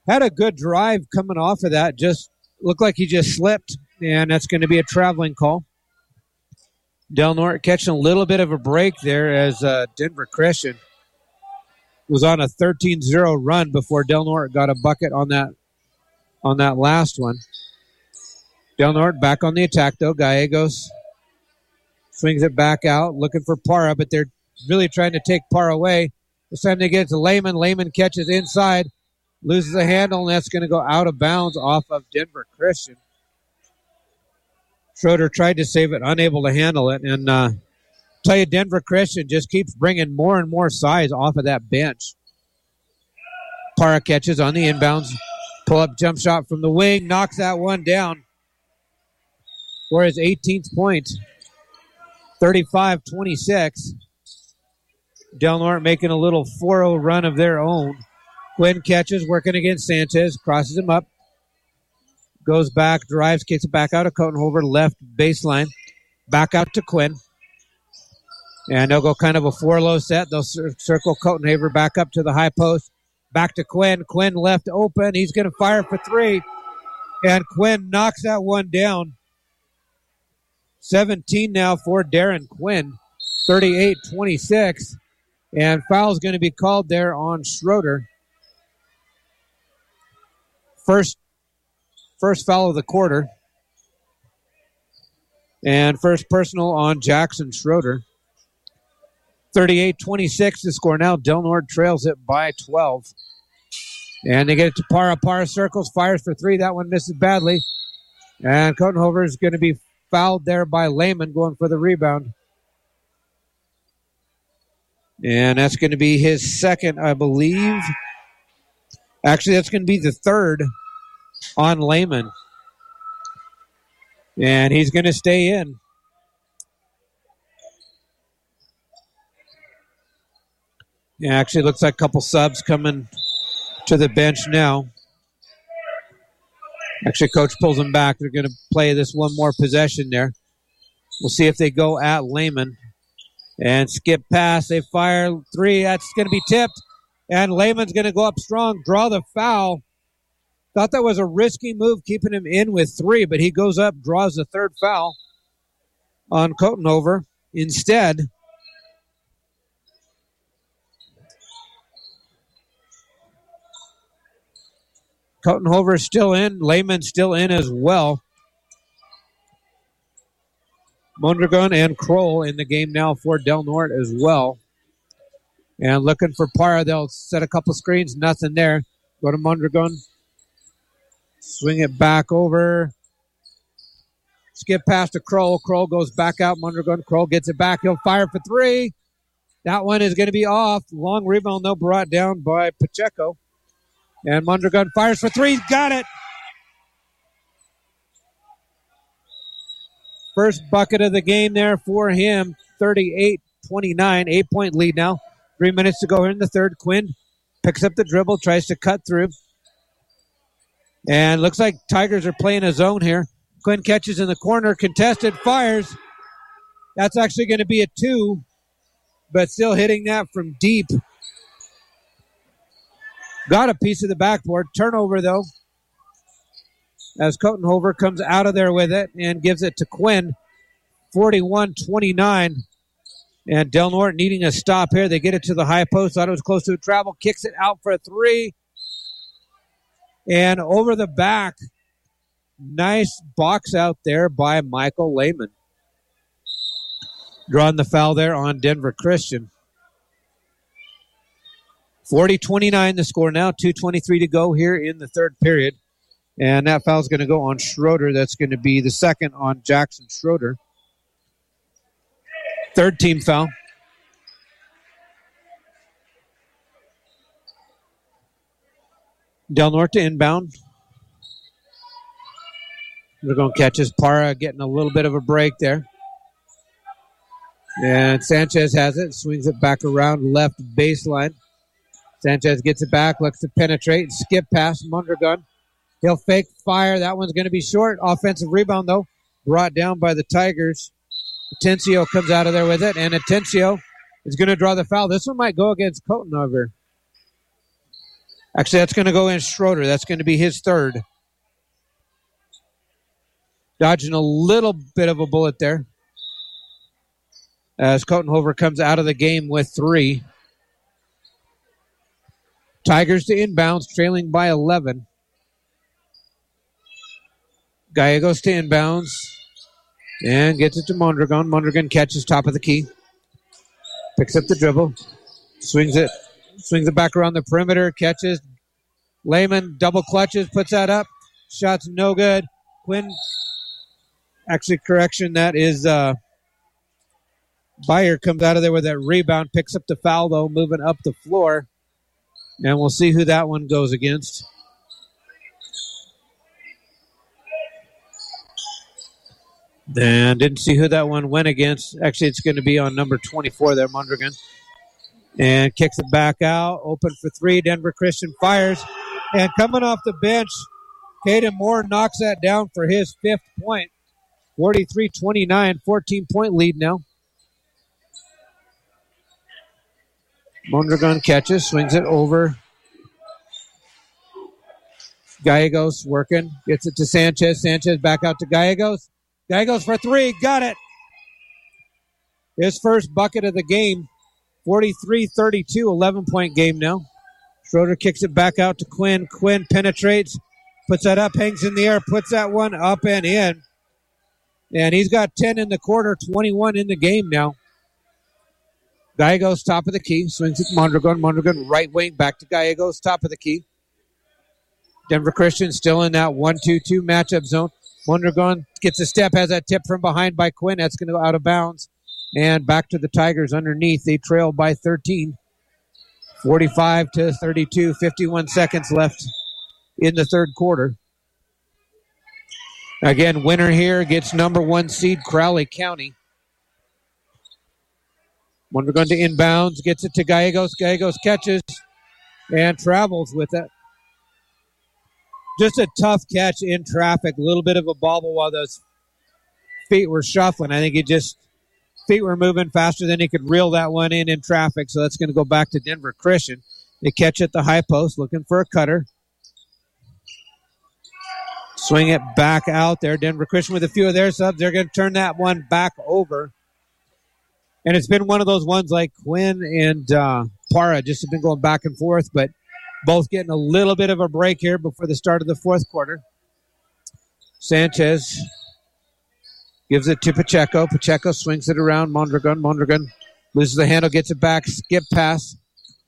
had a good drive coming off of that. Just looked like he just slipped, and that's going to be a traveling call. Del Norte catching a little bit of a break there as uh, Denver Christian was on a thirteen zero run before Del Norte got a bucket on that on that last one. Del Norte back on the attack, though. Gallegos swings it back out, looking for Parra, but they're really trying to take Parra away. This time they get it to Lehman. Lehman catches inside, loses the handle, and that's going to go out of bounds off of Denver Christian. Schroeder tried to save it, unable to handle it. And uh, tell you, Denver Christian just keeps bringing more and more size off of that bench. Parra catches on the inbounds. Pull-up jump shot from the wing. Knocks that one down for his eighteenth point. thirty-five twenty-six. Del Norte making a little four oh run of their own. Quinn catches, working against Sanchez. Crosses him up. Goes back, drives, kicks it back out of Cotenhover, left baseline. Back out to Quinn. And they'll go kind of a four-low set. They'll cir- circle Cotenhaver back up to the high post. Back to Quinn. Quinn left open. He's going to fire for three. And Quinn knocks that one down. seventeen now for Darren Quinn. thirty-eight twenty-six. And foul's going to be called there on Schroeder. First First foul of the quarter. And first personal on Jackson Schroeder. thirty-eight twenty-six the score now. Del Norte trails it by twelve. And they get it to Parra. Parra circles, fires for three. That one misses badly. And Cotenhover is going to be fouled there by Lehman going for the rebound. And that's going to be his second, I believe. Actually, that's going to be the third on Lehman. And he's going to stay in. Yeah, actually looks like a couple subs coming to the bench now. Actually, coach pulls them back. They're going to play this one more possession there. We'll see if they go at Lehman. And skip pass. They fire three. That's going to be tipped. And Lehman's going to go up strong, draw the foul. Thought that was a risky move, keeping him in with three, but he goes up, draws the third foul on Cotenhover instead. Cotenhover still in. Lehman still in as well. Mondragon and Kroll in the game now for Del Norte as well. And looking for Parra. They'll set a couple screens. Nothing there. Go to Mondragon. Swing it back over. Skip past to Kroll. Kroll goes back out. Mondragon. Kroll gets it back. He'll fire for three. That one is going to be off. Long rebound, though, brought down by Pacheco. And Mondragon fires for three. Got it. First bucket of the game there for him. thirty-eight twenty-nine. Eight-point lead now. Three minutes to go here in the third. Quinn picks up the dribble, tries to cut through. And looks like Tigers are playing a zone here. Quinn catches in the corner, contested, fires. That's actually going to be a two, but still hitting that from deep. Got a piece of the backboard. Turnover, though, as Cotenhover comes out of there with it and gives it to Quinn. forty-one twenty-nine. And Del Norte needing a stop here. They get it to the high post. Thought it was close to a travel. Kicks it out for a three. And over the back. Nice box out there by Michael Lehman. Drawing the foul there on Denver Christian. forty twenty-nine the score now. two twenty-three to go here in the third period. And that foul's going to go on Schroeder. That's going to be the second on Jackson Schroeder. Third team foul. Del Norte inbound. They're going to catch his Parra, getting a little bit of a break there. And Sanchez has it, swings it back around left baseline. Sanchez gets it back, looks to penetrate, skip past Mondragon. He'll fake fire. That one's going to be short. Offensive rebound, though, brought down by the Tigers. Atencio comes out of there with it, and Atencio is going to draw the foul. This one might go against Cotenhover. Actually, that's going to go in Schroeder. That's going to be his third. Dodging a little bit of a bullet there. As Cotenhover comes out of the game with three. Tigers to inbounds, trailing by eleven. Gallegos to inbounds. And gets it to Mondragon. Mondragon catches top of the key. Picks up the dribble. Swings it. Swings it back around the perimeter. Catches. Lehman double clutches. Puts that up. Shot's no good. Quinn. Actually, correction. That is uh, Bayer comes out of there with that rebound. Picks up the foul, though, moving up the floor. And we'll see who that one goes against. And didn't see who that one went against. Actually, it's going to be on number twenty-four there, Mondragon. And kicks it back out. Open for three. Denver Christian fires. And coming off the bench, Caden Moore knocks that down for his fifth point. forty-three twenty-nine, fourteen-point lead now. Mondragon catches, swings it over. Gallegos working, gets it to Sanchez. Sanchez back out to Gallegos. Gallegos for three, got it. His first bucket of the game, forty-three thirty-two, eleven-point game now. Schroeder kicks it back out to Quinn. Quinn penetrates, puts that up, hangs in the air, puts that one up and in. And he's got ten in the quarter, twenty-one in the game now. Gallegos top of the key, swings it to Mondragon. Mondragon right wing, back to Gallegos, top of the key. Denver Christian still in that one two two matchup zone. Mondragon gets a step, has that tip from behind by Quinn. That's going to go out of bounds. And back to the Tigers underneath. They trail by thirteen. forty-five to thirty-two, fifty-one seconds left in the third quarter. Again, winner here gets number one seed Crowley County. Mondragon to inbounds, gets it to Gallegos. Gallegos catches and travels with it. Just a tough catch in traffic. A little bit of a bobble while those feet were shuffling. I think he just, feet were moving faster than he could reel that one in in traffic. So that's going to go back to Denver Christian. They catch at the high post, looking for a cutter. Swing it back out there. Denver Christian with a few of their subs. They're going to turn that one back over. And it's been one of those ones like Quinn and uh, Para just have been going back and forth, but both getting a little bit of a break here before the start of the fourth quarter. Sanchez gives it to Pacheco. Pacheco swings it around Mondragon. Mondragon loses the handle, gets it back. Skip pass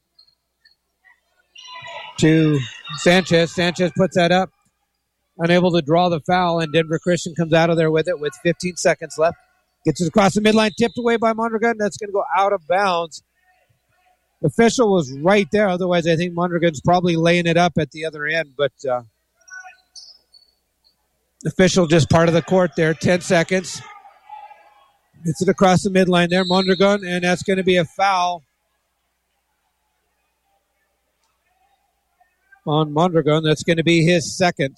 to Sanchez. Sanchez puts that up. Unable to draw the foul, and Denver Christian comes out of there with it with fifteen seconds left. Gets it across the midline, tipped away by Mondragon. That's going to go out of bounds. The official was right there. Otherwise, I think Mondragon's probably laying it up at the other end. But uh, official just part of the court there. Ten seconds. Gets it across the midline there. Mondragon, and that's going to be a foul on Mondragon. That's going to be his second.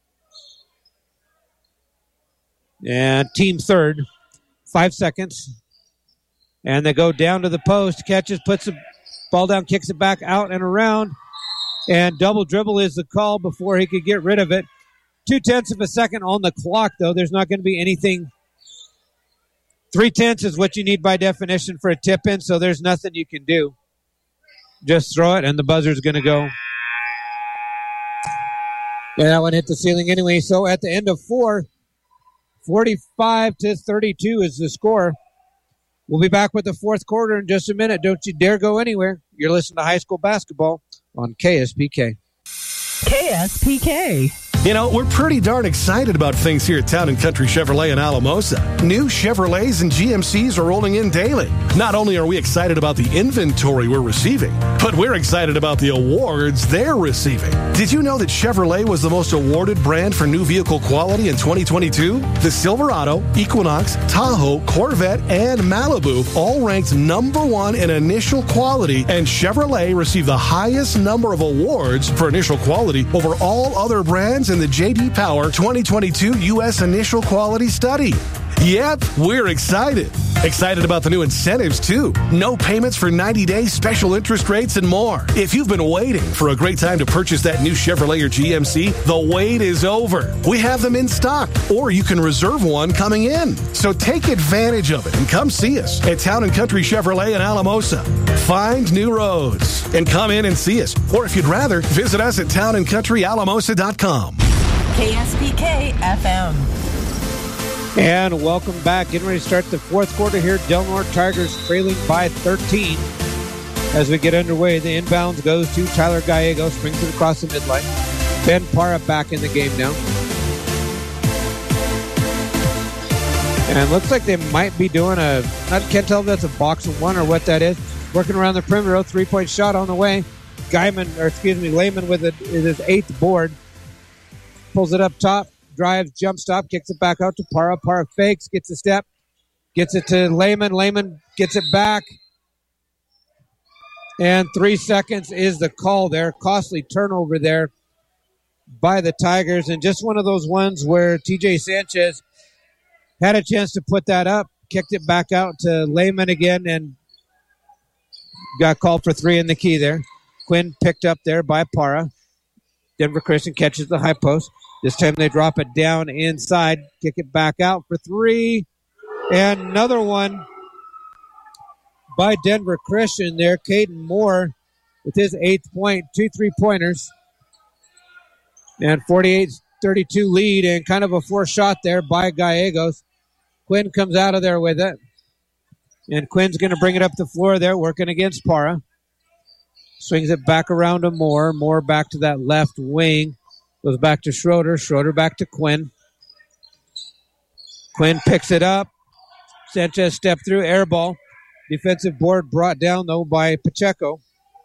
And team third. Five seconds. And they go down to the post. Catches, puts the ball down, kicks it back out and around. And double dribble is the call before he could get rid of it. Two-tenths of a second on the clock, though. There's not going to be anything. Three-tenths is what you need by definition for a tip-in, so there's nothing you can do. Just throw it, and the buzzer's going to go. Yeah, that one hit the ceiling anyway. So at the end of four, forty-five to thirty-two is the score. We'll be back with the fourth quarter in just a minute. Don't you dare go anywhere. You're listening to high school basketball on K S P K. K S P K. You know, we're pretty darn excited about things here at Town and Country Chevrolet in Alamosa. New Chevrolets and G M Cs are rolling in daily. Not only are we excited about the inventory we're receiving, but we're excited about the awards they're receiving. Did you know that Chevrolet was the most awarded brand for new vehicle quality in twenty twenty-two? The Silverado, Equinox, Tahoe, Corvette, and Malibu all ranked number one in initial quality, and Chevrolet received the highest number of awards for initial quality over all other brands in the J D Power twenty twenty-two U S Initial Quality Study. Yep, we're excited. Excited about the new incentives, too. No payments for ninety days, special interest rates, and more. If you've been waiting for a great time to purchase that new Chevrolet or G M C, the wait is over. We have them in stock, or you can reserve one coming in. So take advantage of it and come see us at Town and Country Chevrolet in Alamosa. Find new roads and come in and see us. Or if you'd rather, visit us at town and country alamosa dot com. K S P K F M. And welcome back. Getting ready to start the fourth quarter here. Del Norte Tigers trailing by thirteen. As we get underway, the inbounds goes to Tyler Gallegos, brings it across the midline. Ben Parra back in the game now. And looks like they might be doing a, I can't tell if that's a box of one or what that is. Working around the perimeter, three-point shot on the way. Guyman, or excuse me, Lehman with it is his eighth board. Pulls it up top, drives, jump stop, kicks it back out to Parra. Parra fakes, gets a step, gets it to Lehman. Lehman gets it back. And three seconds is the call there. Costly turnover there by the Tigers. And just one of those ones where T J Sanchez had a chance to put that up, kicked it back out to Lehman again, and got called for three in the key there. Quinn picked up there by Parra. Denver Christian catches the high post. This time they drop it down inside, kick it back out for three. And another one by Denver Christian there. Caden Moore with his eighth point, two three-pointers. And forty-eight thirty-two lead, and kind of a forced shot there by Gallegos. Quinn comes out of there with it. And Quinn's going to bring it up the floor there, working against Parra. Swings it back around to Moore. Moore back to that left wing. Goes back to Schroeder. Schroeder back to Quinn. Quinn picks it up. Sanchez step through, air ball. Defensive board brought down, though, by Pacheco.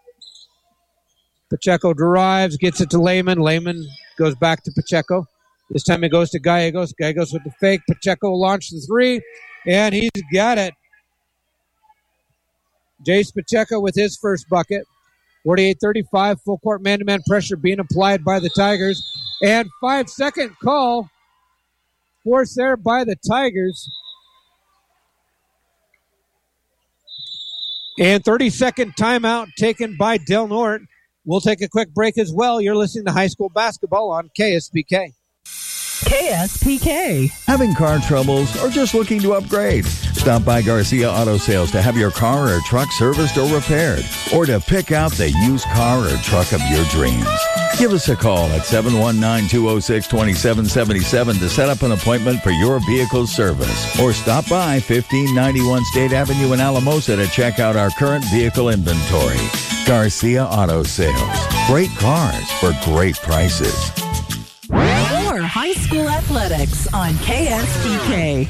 Pacheco drives, gets it to Lehman. Lehman goes back to Pacheco. This time it goes to Gallegos. Gallegos with the fake. Pacheco launched the three, and he's got it. Jace Pacheco with his first bucket. forty-eight thirty-five, full court man-to-man pressure being applied by the Tigers. And five-second call forced there by the Tigers. And thirty-second timeout taken by Del Norte. We'll take a quick break as well. You're listening to high school basketball on K S P K. K S P K. Having car troubles or just looking to upgrade? Stop by Garcia Auto Sales to have your car or truck serviced or repaired, or to pick out the used car or truck of your dreams. Give us a call at seven one nine, two oh six, two seven seven seven to set up an appointment for your vehicle's service, or stop by fifteen ninety-one State Avenue in Alamosa to check out our current vehicle inventory. Garcia Auto Sales. Great cars for great prices. More high school athletics on K S P K.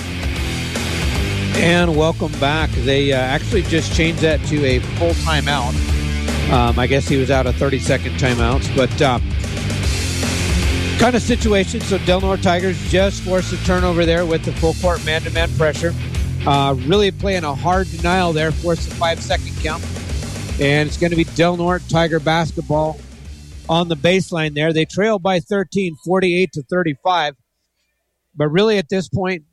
And welcome back. They uh, actually just changed that to a full timeout. Um, I guess he was out of thirty-second timeouts, but uh, kind of situation. So Del Norte Tigers just forced a turnover there with the full court man-to-man pressure. Uh, really playing a hard denial there, forced a five-second count. And it's going to be Del Norte Tiger basketball on the baseline there. They trail by thirteen, forty-eight to thirty-five. But really at this point,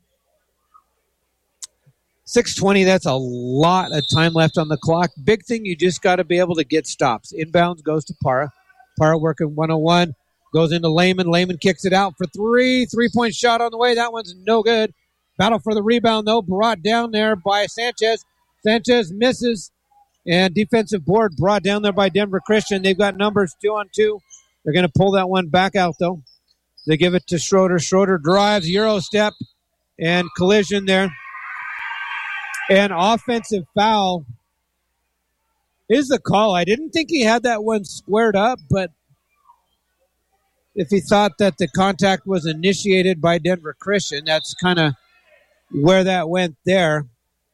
six twenty, that's a lot of time left on the clock. Big thing, you just got to be able to get stops. Inbounds goes to Parra. Parra working one oh one. Goes into Lehman. Lehman kicks it out for three. Three-point shot on the way. That one's no good. Battle for the rebound, though, brought down there by Sanchez. Sanchez misses. And defensive board brought down there by Denver Christian. They've got numbers two on two. They're going to pull that one back out, though. They give it to Schroeder. Schroeder drives, Euro step, and collision there. And offensive foul is the call. I didn't think he had that one squared up, but if he thought that the contact was initiated by Denver Christian, that's kind of where that went there.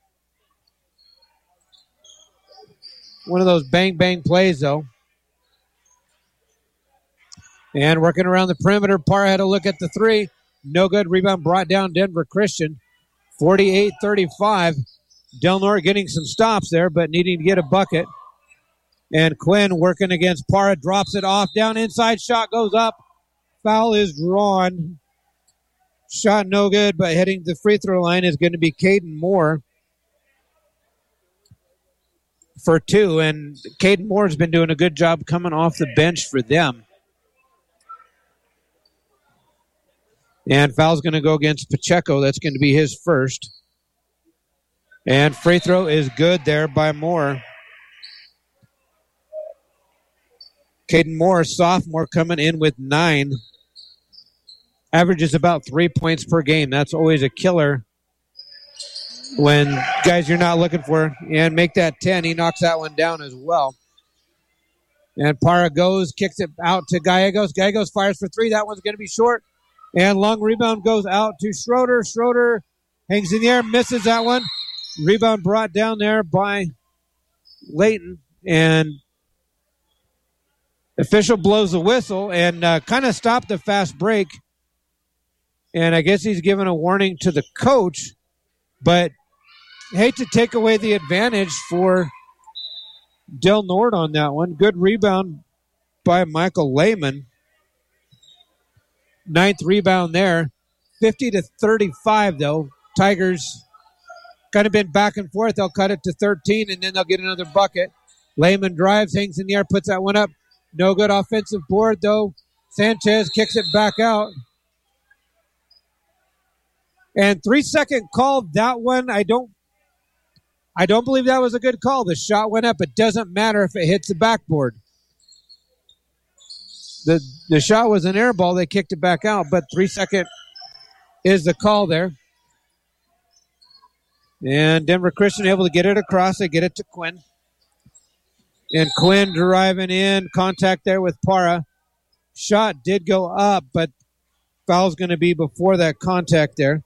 One of those bang-bang plays, though. And working around the perimeter, Parra had a look at the three. No good. Rebound brought down Denver Christian. forty-eight thirty-five. Del Norte getting some stops there, but needing to get a bucket. And Quinn working against Parra, drops it off. Down inside, shot goes up. Foul is drawn. Shot no good, but heading to the free throw line is going to be Caden Moore. for two, and Caden Moore's been doing a good job coming off the bench for them. And foul's going to go against Pacheco. That's going to be his first. And free throw is good there by Moore. Caden Moore, sophomore, coming in with nine. Averages about three points per game. That's always a killer when guys you're not looking for. And make that ten. He knocks that one down as well. And Parra goes, kicks it out to Gallegos. Gallegos fires for three. That one's going to be short. And long rebound goes out to Schroeder. Schroeder hangs in the air, misses that one. Rebound brought down there by Layton. And official blows the whistle and uh, kind of stopped the fast break. And I guess he's giving a warning to the coach. But hate to take away the advantage for Del Nord on that one. Good rebound by Michael Lehman. Ninth rebound there. fifty to thirty-five, though. Tigers kind of been back and forth. They'll cut it to thirteen, and then they'll get another bucket. Lehman drives, hangs in the air, puts that one up. No good offensive board, though. Sanchez kicks it back out. And three-second call. That one, I don't I don't believe that was a good call. The shot went up. It doesn't matter if it hits the backboard. The the shot was an air ball. They kicked it back out, but three-second is the call there. And Denver Christian able to get it across. They get it to Quinn. And Quinn driving in. Contact there with Parra. Shot did go up, but foul's going to be before that contact there.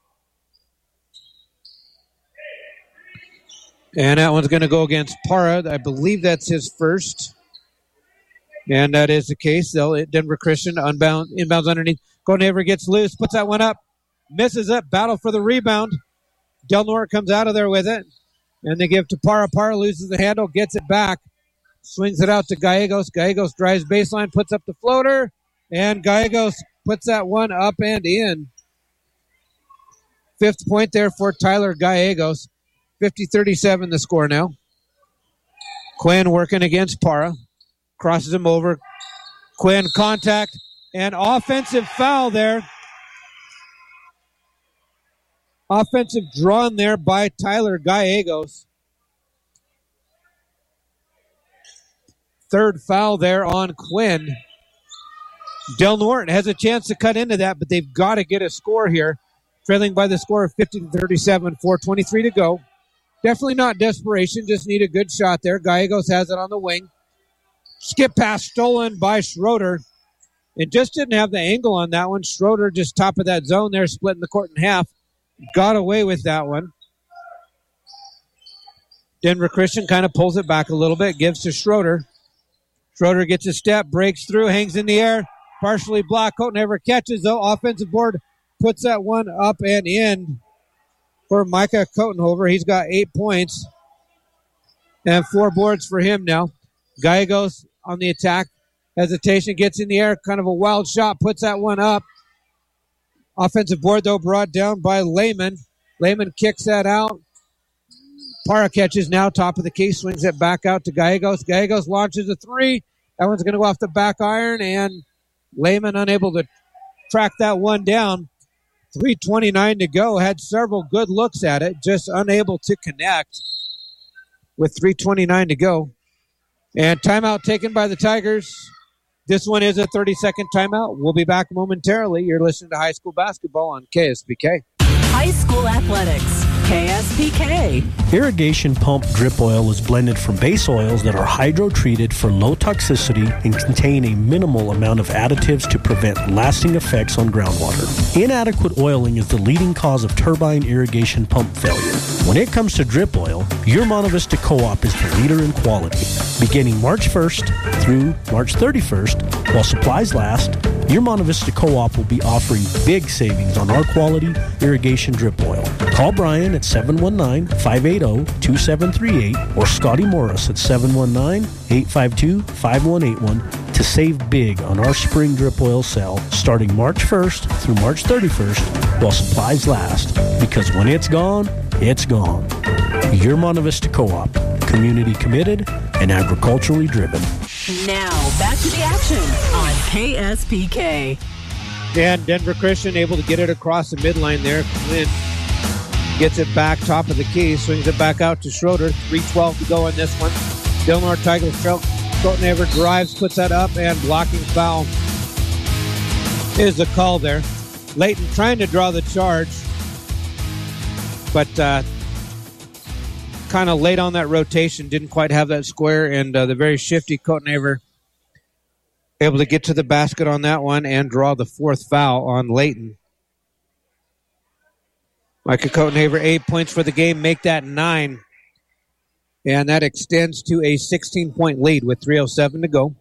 And that one's going to go against Parra. I believe that's his first. And that is the case. They'll Denver Christian unbound, inbounds underneath. Conever gets loose, puts that one up, misses it. Battle for the rebound. Del Norte comes out of there with it. And they give to Parra. Parra loses the handle, gets it back. Swings it out to Gallegos. Gallegos drives baseline, puts up the floater. And Gallegos puts that one up and in. Fifth point there for Tyler Gallegos. fifty thirty-seven the score now. Quinn working against Parra. Crosses him over. Quinn contact and offensive foul there. Offensive drawn there by Tyler Gallegos. Third foul there on Quinn. Del Norte has a chance to cut into that, but they've got to get a score here. Trailing by the score of fifty to thirty-seven, four twenty-three to go. Definitely not desperation, just need a good shot there. Gallegos has it on the wing. Skip pass stolen by Schroeder. It just didn't have the angle on that one. Schroeder just top of that zone there, splitting the court in half. Got away with that one. Denver Christian kind of pulls it back a little bit, gives to Schroeder. Schroeder gets a step, breaks through, hangs in the air, partially blocked. Colton never catches, though. Offensive board puts that one up and in for Micah Kotenhover. He's got eight points and four boards for him now. Gallegos on the attack. Hesitation, gets in the air, kind of a wild shot, puts that one up. Offensive board, though, brought down by Lehman. Lehman kicks that out. Parra catches now, top of the key, swings it back out to Gallegos. Gallegos launches a three. That one's going to go off the back iron, and Lehman unable to track that one down. three twenty-nine to go. Had several good looks at it, just unable to connect with three twenty-nine to go. And timeout taken by the Tigers. This one is a thirty-second timeout. We'll be back momentarily. You're listening to High School Basketball on K S P K. High School Athletics, K S P K. Irrigation pump drip oil is blended from base oils that are hydro-treated for low toxicity and contain a minimal amount of additives to prevent lasting effects on groundwater. Inadequate oiling is the leading cause of turbine irrigation pump failure. When it comes to drip oil, your Monte Vista Co-op is the leader in quality. Beginning March first through March thirty-first, while supplies last, your Monte Vista Co-op will be offering big savings on our quality irrigation drip oil. Call Brian at seven one nine, five eight zero, two seven three eight or Scotty Morris at seven one nine, eight five two, five one eight one to save big on our spring drip oil sale starting March first through March thirty-first while supplies last. Because when it's gone, it's gone. Your Monte Vista Co-op. community committed, and agriculturally driven. Now, back to the action on K S P K. And Denver Christian able to get it across the midline there. Quinn gets it back top of the key, swings it back out to Schroeder. three twelve to go in this one. Del Norte Tigers trail. Colton drives, puts that up, and blocking foul is the call there. Layton trying to draw the charge, but uh, kind of late on that rotation, didn't quite have that square, and uh, the very shifty Colton able to get to the basket on that one and draw the fourth foul on Layton. Micah Colton eight points for the game, make that nine. And that extends to a sixteen-point lead with three oh seven to go.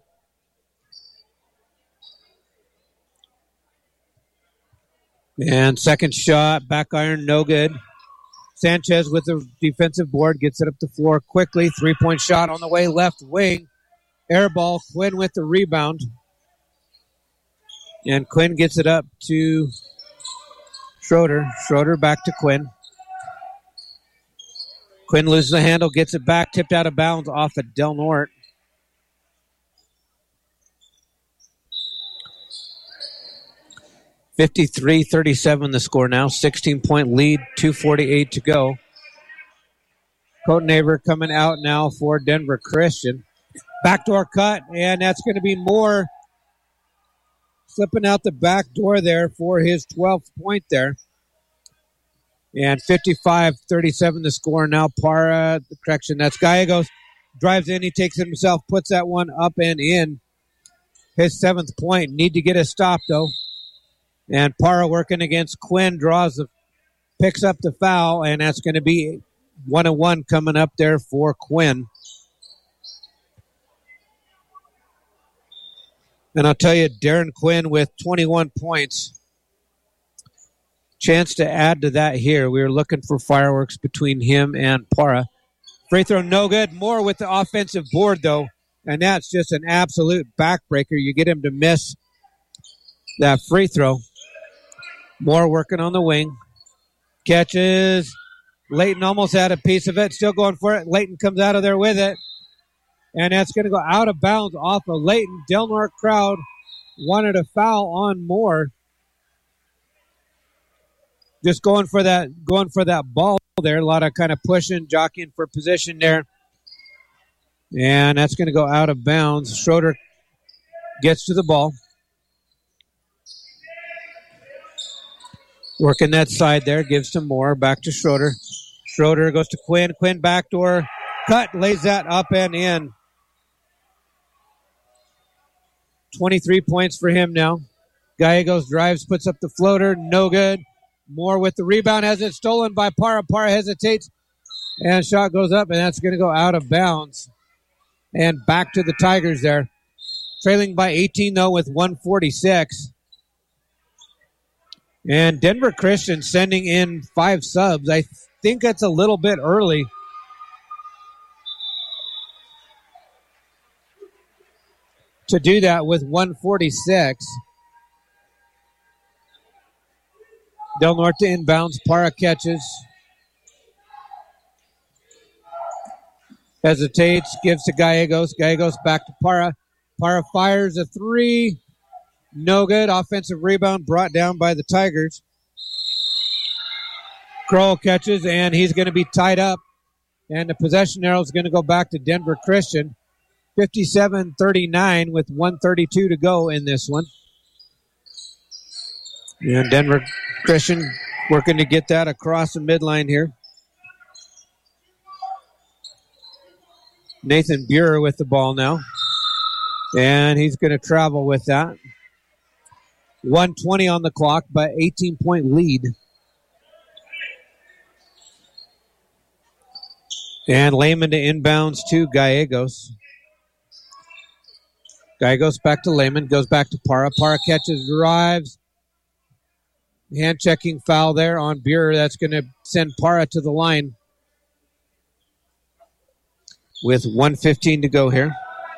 And second shot, back iron, no good. Sanchez with the defensive board, gets it up the floor quickly. Three-point shot on the way, left wing. Air ball, Quinn with the rebound. And Quinn gets it up to Schroeder. Schroeder back to Quinn. Quinn loses the handle, gets it back, tipped out of bounds off of Del Norte. fifty-three thirty-seven the score now. sixteen-point lead, two forty-eight to go. Colton coming out now for Denver Christian. Backdoor cut, and that's going to be Moore slipping out the back door there for his twelfth point there. And fifty-five thirty-seven the score now. Para, correction, that's Gallegos. Drives in, he takes it himself, puts that one up and in. His seventh point. Need to get a stop, though. And Para working against Quinn, draws the, picks up the foul, and that's going to be one and one coming up there for Quinn. And I'll tell you, Darren Quinn with twenty-one points. Chance to add to that here. We were looking for fireworks between him and Para. Free throw, no good. Moore with the offensive board, though. And that's just an absolute backbreaker. You get him to miss that free throw. Moore working on the wing. Catches. Layton almost had a piece of it. Still going for it. Layton comes out of there with it. And that's going to go out of bounds off of Layton. Del Norte crowd wanted a foul on Moore. Just going for that, going for that ball there. A lot of kind of pushing, jockeying for position there. And that's going to go out of bounds. Schroeder gets to the ball. Working that side there, gives to Moore. Back to Schroeder. Schroeder goes to Quinn. Quinn backdoor cut, lays that up and in. twenty-three points for him now. Gallegos drives, puts up the floater, no good. Moore with the rebound, has it stolen by Para. Para hesitates, and shot goes up, and that's going to go out of bounds. And back to the Tigers there. Trailing by eighteen, though, with one forty-six. And Denver Christian sending in five subs. I think that's a little bit early. To do that with one forty-six. Del Norte inbounds. Para catches. Hesitates. Gives to Gallegos. Gallegos back to Para. Para fires a three. No good. Offensive rebound brought down by the Tigers. Kroll catches, and he's going to be tied up. And the possession arrow is going to go back to Denver Christian. fifty-seven thirty-nine with one thirty-two to go in this one. And Denver Christian working to get that across the midline here. Nathan Buer with the ball now. And he's going to travel with that. one twenty on the clock, but eighteen-point lead. And Lehman to inbounds to Gallegos. Gallegos back to Lehman, goes back to Para. Para catches, drives. Hand-checking foul there on Buer. That's going to send Para to the line with one fifteen to go here.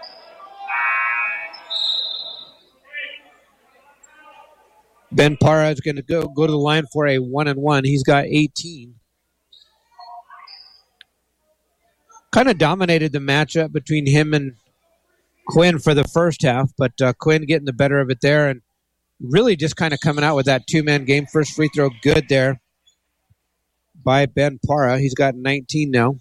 Ben Para is going to go, go to the line for a one and one. He's got eighteen. kind of dominated the matchup between him and Quinn for the first half, but uh, Quinn getting the better of it there and really just kind of coming out with that two-man game. First free throw good there by Ben Para. He's got nineteen now.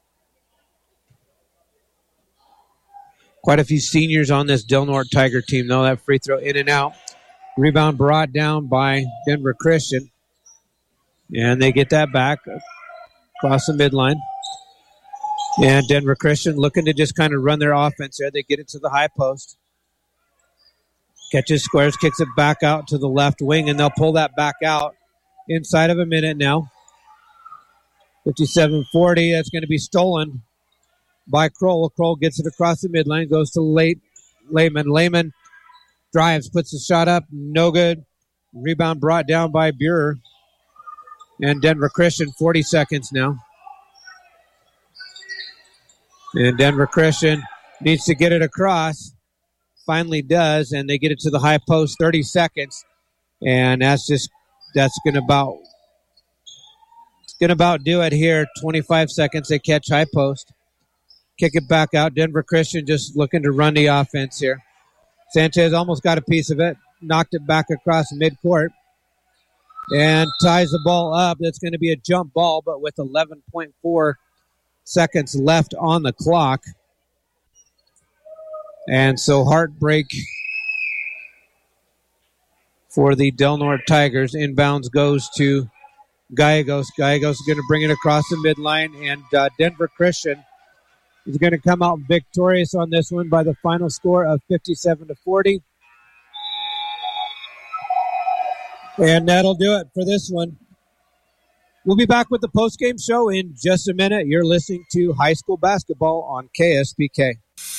Quite a few seniors on this Del Norte Tiger team, though. That free throw in and out. Rebound brought down by Denver Christian. And they get that back across the midline. And Denver Christian looking to just kind of run their offense there. They get it to the high post. Catches squares, kicks it back out to the left wing, and they'll pull that back out inside of a minute now. fifty-seven forty, that's going to be stolen by Kroll. Kroll gets it across the midline, goes to late Lehman. Lehman drives, puts the shot up, no good. Rebound brought down by Buer. And Denver Christian, forty seconds now. And Denver Christian needs to get it across. Finally does, and they get it to the high post, thirty seconds. And that's just, that's going to about, it's going to about do it here. twenty-five seconds, they catch high post. Kick it back out. Denver Christian just looking to run the offense here. Sanchez almost got a piece of it. Knocked it back across midcourt. And ties the ball up. That's going to be a jump ball, but with eleven point four seconds left on the clock. And so heartbreak for the Del Norte Tigers. Inbounds goes to Gallegos. Gallegos is going to bring it across the midline. And uh, Denver Christian is going to come out victorious on this one by the final score of fifty-seven to forty. And that'll do it for this one. We'll be back with the post-game show in just a minute. You're listening to high school basketball on K S P K.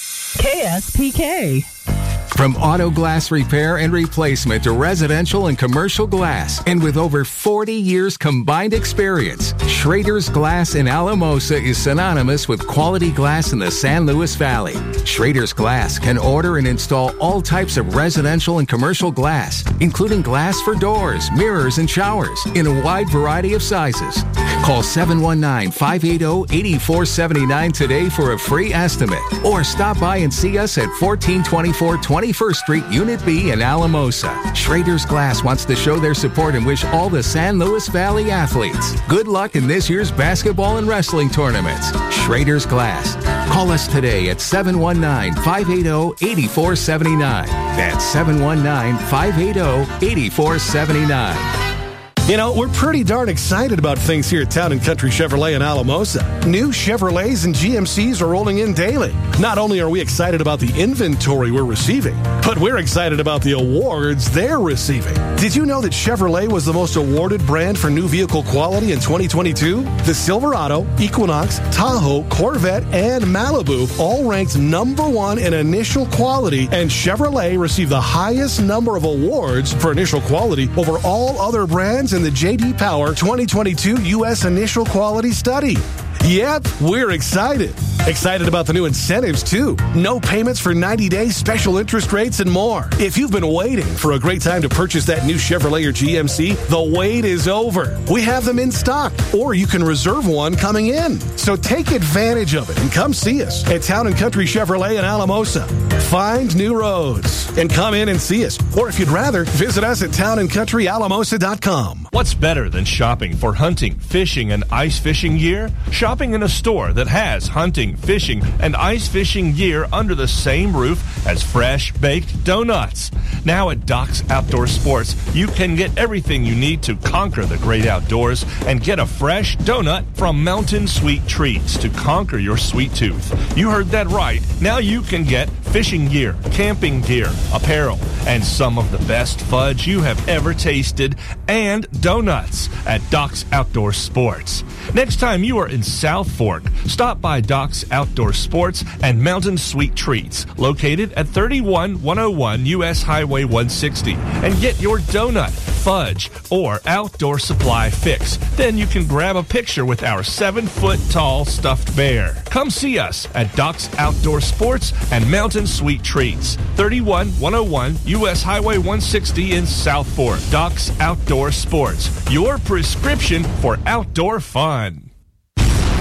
K S P K. From auto glass repair and replacement to residential and commercial glass, and with over forty years combined experience, Schrader's Glass in Alamosa is synonymous with quality glass in the San Luis Valley. Schrader's Glass can order and install all types of residential and commercial glass, including glass for doors, mirrors, and showers in a wide variety of sizes. Call seven one nine, five eight zero, eight four seven nine today for a free estimate, or stop by and see us at fourteen twenty-four twenty-first Street, Unit B in Alamosa. Schrader's Glass wants to show their support and wish all the San Luis Valley athletes good luck in this year's basketball and wrestling tournaments. Schrader's Glass. Call us today at seven one nine, five eight zero, eight four seven nine. That's seven one nine, five eight zero, eight four seven nine. You know, we're pretty darn excited about things here at Town and Country Chevrolet in Alamosa. New Chevrolets and G M Cs are rolling in daily. Not only are we excited about the inventory we're receiving, but we're excited about the awards they're receiving. Did you know that Chevrolet was the most awarded brand for new vehicle quality in twenty twenty-two? The Silverado, Equinox, Tahoe, Corvette, and Malibu all ranked number one in initial quality, and Chevrolet received the highest number of awards for initial quality over all other brands in the J D Power twenty twenty-two U S Initial Quality Study. Yep, we're excited. Excited about the new incentives, too. No payments for ninety days, special interest rates, and more. If you've been waiting for a great time to purchase that new Chevrolet or G M C, the wait is over. We have them in stock, or you can reserve one coming in. So take advantage of it and come see us at Town and Country Chevrolet in Alamosa. Find new roads and come in and see us. Or if you'd rather, visit us at town and country alamosa dot com. What's better than shopping for hunting, fishing, and ice fishing gear? Shopping in a store that has hunting, fishing, and ice fishing gear under the same roof as fresh baked donuts. Now at Doc's Outdoor Sports, you can get everything you need to conquer the great outdoors and get a fresh donut from Mountain Sweet Treats to conquer your sweet tooth. You heard that right. Now you can get fishing gear, camping gear, apparel, and some of the best fudge you have ever tasted, and donuts at Doc's Outdoor Sports. Next time you are in South Fork, stop by Doc's Outdoor Sports and Mountain Sweet Treats, located at thirty-one one oh one U S Highway one sixty, and get your donut, fudge, or outdoor supply fix. Then you can grab a picture with our seven-foot-tall stuffed bear. Come see us at Doc's Outdoor Sports and Mountain Sweet Treats, thirty-one one oh one U S Highway one sixty in South Fork. Doc's Outdoor Sports, your prescription for outdoor fun.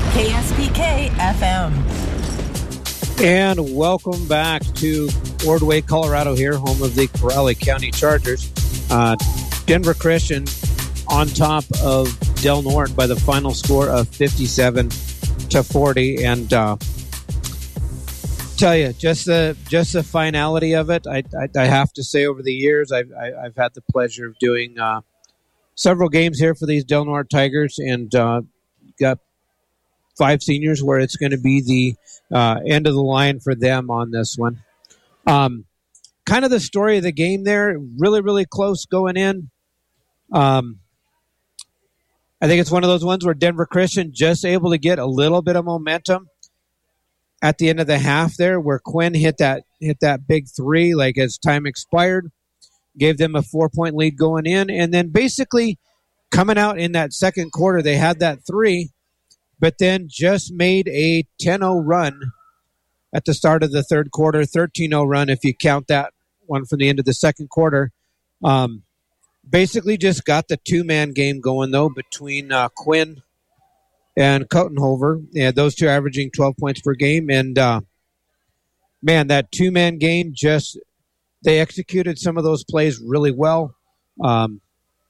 K S P K F M. And welcome back to Ordway, Colorado here, home of the Corrales County Chargers. Uh, Denver Christian on top of Del Norte by the final score of fifty-seven to forty. And uh, tell you, just the just the finality of it, I, I, I have to say over the years, I've, I, I've had the pleasure of doing uh, several games here for these Del Norte Tigers, and uh, got five seniors where it's going to be the uh, end of the line for them on this one. Um, kind of the story of the game there, really, really close going in. Um, I think it's one of those ones where Denver Christian just able to get a little bit of momentum at the end of the half there, where Quinn hit that hit that big three, like as time expired, gave them a four-point lead going in, and then basically coming out in that second quarter, they had that three, but then just made a ten oh run at the start of the third quarter, thirteen oh run if you count that one from the end of the second quarter. Um, basically just got the two-man game going, though, between uh, Quinn and Cotenhover. Yeah, those two averaging twelve points per game. And, uh, man, that two-man game just – they executed some of those plays really well. Um,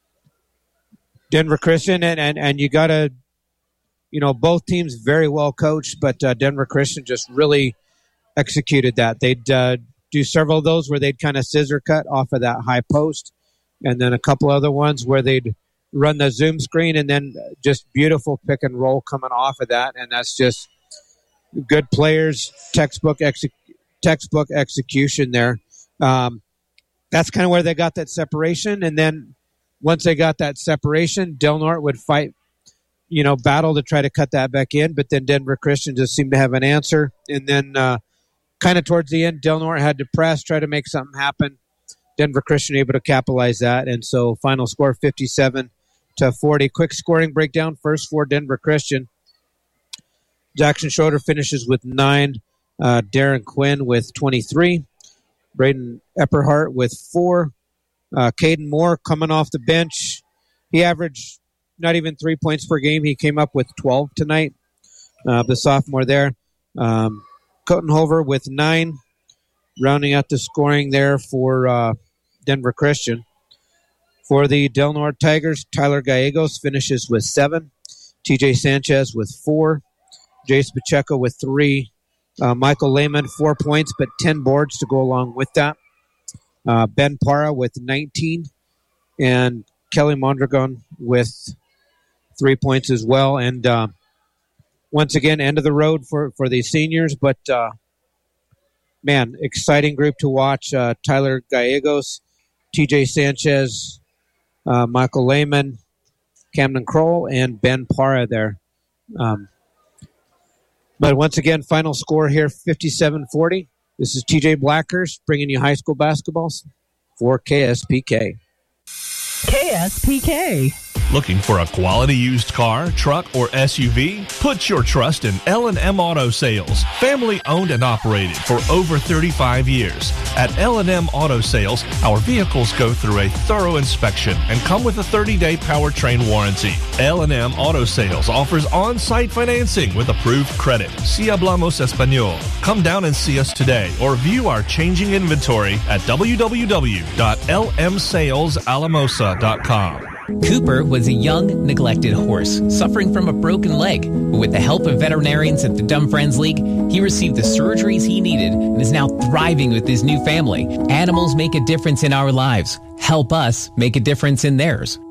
Denver Christian, and, and, and you got to – you know, both teams very well coached, but uh, Denver Christian just really executed that. They'd uh, do several of those where they'd kind of scissor cut off of that high post, and then a couple other ones where they'd run the zoom screen, and then just beautiful pick and roll coming off of that. And that's just good players, textbook exe- textbook execution there. Um, that's kind of where they got that separation. And then once they got that separation, Del Norte would fight, you know, battle to try to cut that back in, but then Denver Christian just seemed to have an answer. And then uh, kind of towards the end, Del Norte had to press, try to make something happen. Denver Christian able to capitalize that. And so final score fifty-seven to forty. Quick scoring breakdown first for Denver Christian. Jackson Schroeder finishes with nine. Uh, Darren Quinn with twenty-three. Braden Epperhart with four. Uh, Caden Moore coming off the bench. He averaged not even three points per game. He came up with twelve tonight. Uh, the sophomore there. Um, Cotenhover with nine. Rounding out the scoring there for uh, Denver Christian. For the Del Norte Tigers, Tyler Gallegos finishes with seven. T J Sanchez with four. Jace Pacheco with three. Uh, Michael Lehman, four points, but ten boards to go along with that. Uh, Ben Parra with nineteen. And Kelly Mondragon with three points as well. And uh, once again, end of the road for, for the seniors. But, uh, man, exciting group to watch. Uh, Tyler Gallegos, T J Sanchez, uh, Michael Lehman, Camden Kroll, and Ben Parra there. Um, but once again, final score here, fifty-seven forty. This is T J Blackhurst bringing you high school basketball for K S P K. K S P K. Looking for a quality used car, truck, or S U V? Put your trust in L and M Auto Sales. Family owned and operated for over thirty-five years. At L and M Auto Sales, our vehicles go through a thorough inspection and come with a thirty-day powertrain warranty. L and M Auto Sales offers on-site financing with approved credit. Si hablamos español. Come down and see us today or view our changing inventory at w w w dot l m sales alamosa dot com. Cooper was a young, neglected horse suffering from a broken leg. But with the help of veterinarians at the Dumb Friends League, he received the surgeries he needed and is now thriving with his new family. Animals make a difference in our lives. Help us make a difference in theirs.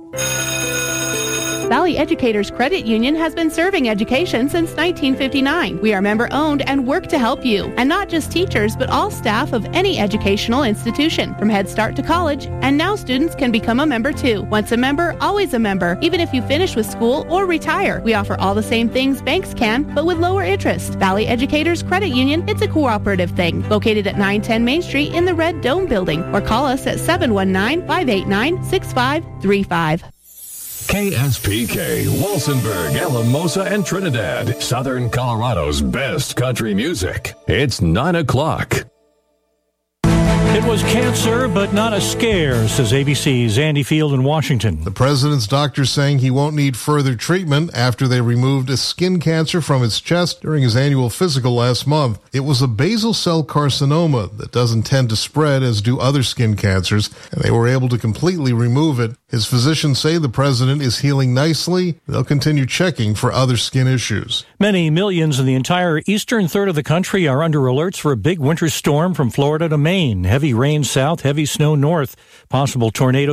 Valley Educators Credit Union has been serving education since nineteen fifty-nine. We are member-owned and work to help you, and not just teachers, but all staff of any educational institution, from Head Start to college, and now students can become a member too. Once a member, always a member, even if you finish with school or retire. We offer all the same things banks can, but with lower interest. Valley Educators Credit Union, it's a cooperative thing, located at nine ten Main Street in the Red Dome Building, or call us at seven one nine, five eight nine, six five three five. K S P K, Walsenburg, Alamosa, and Trinidad. Southern Colorado's best country music. It's nine o'clock. It was cancer, but not a scare, says A B C's Andy Field in Washington. The president's doctor saying he won't need further treatment after they removed a skin cancer from his chest during his annual physical last month. It was a basal cell carcinoma that doesn't tend to spread as do other skin cancers, and they were able to completely remove it. His physicians say the president is healing nicely. They'll continue checking for other skin issues. Many millions in the entire eastern third of the country are under alerts for a big winter storm from Florida to Maine. Heavy rain south, heavy snow north, possible tornadoes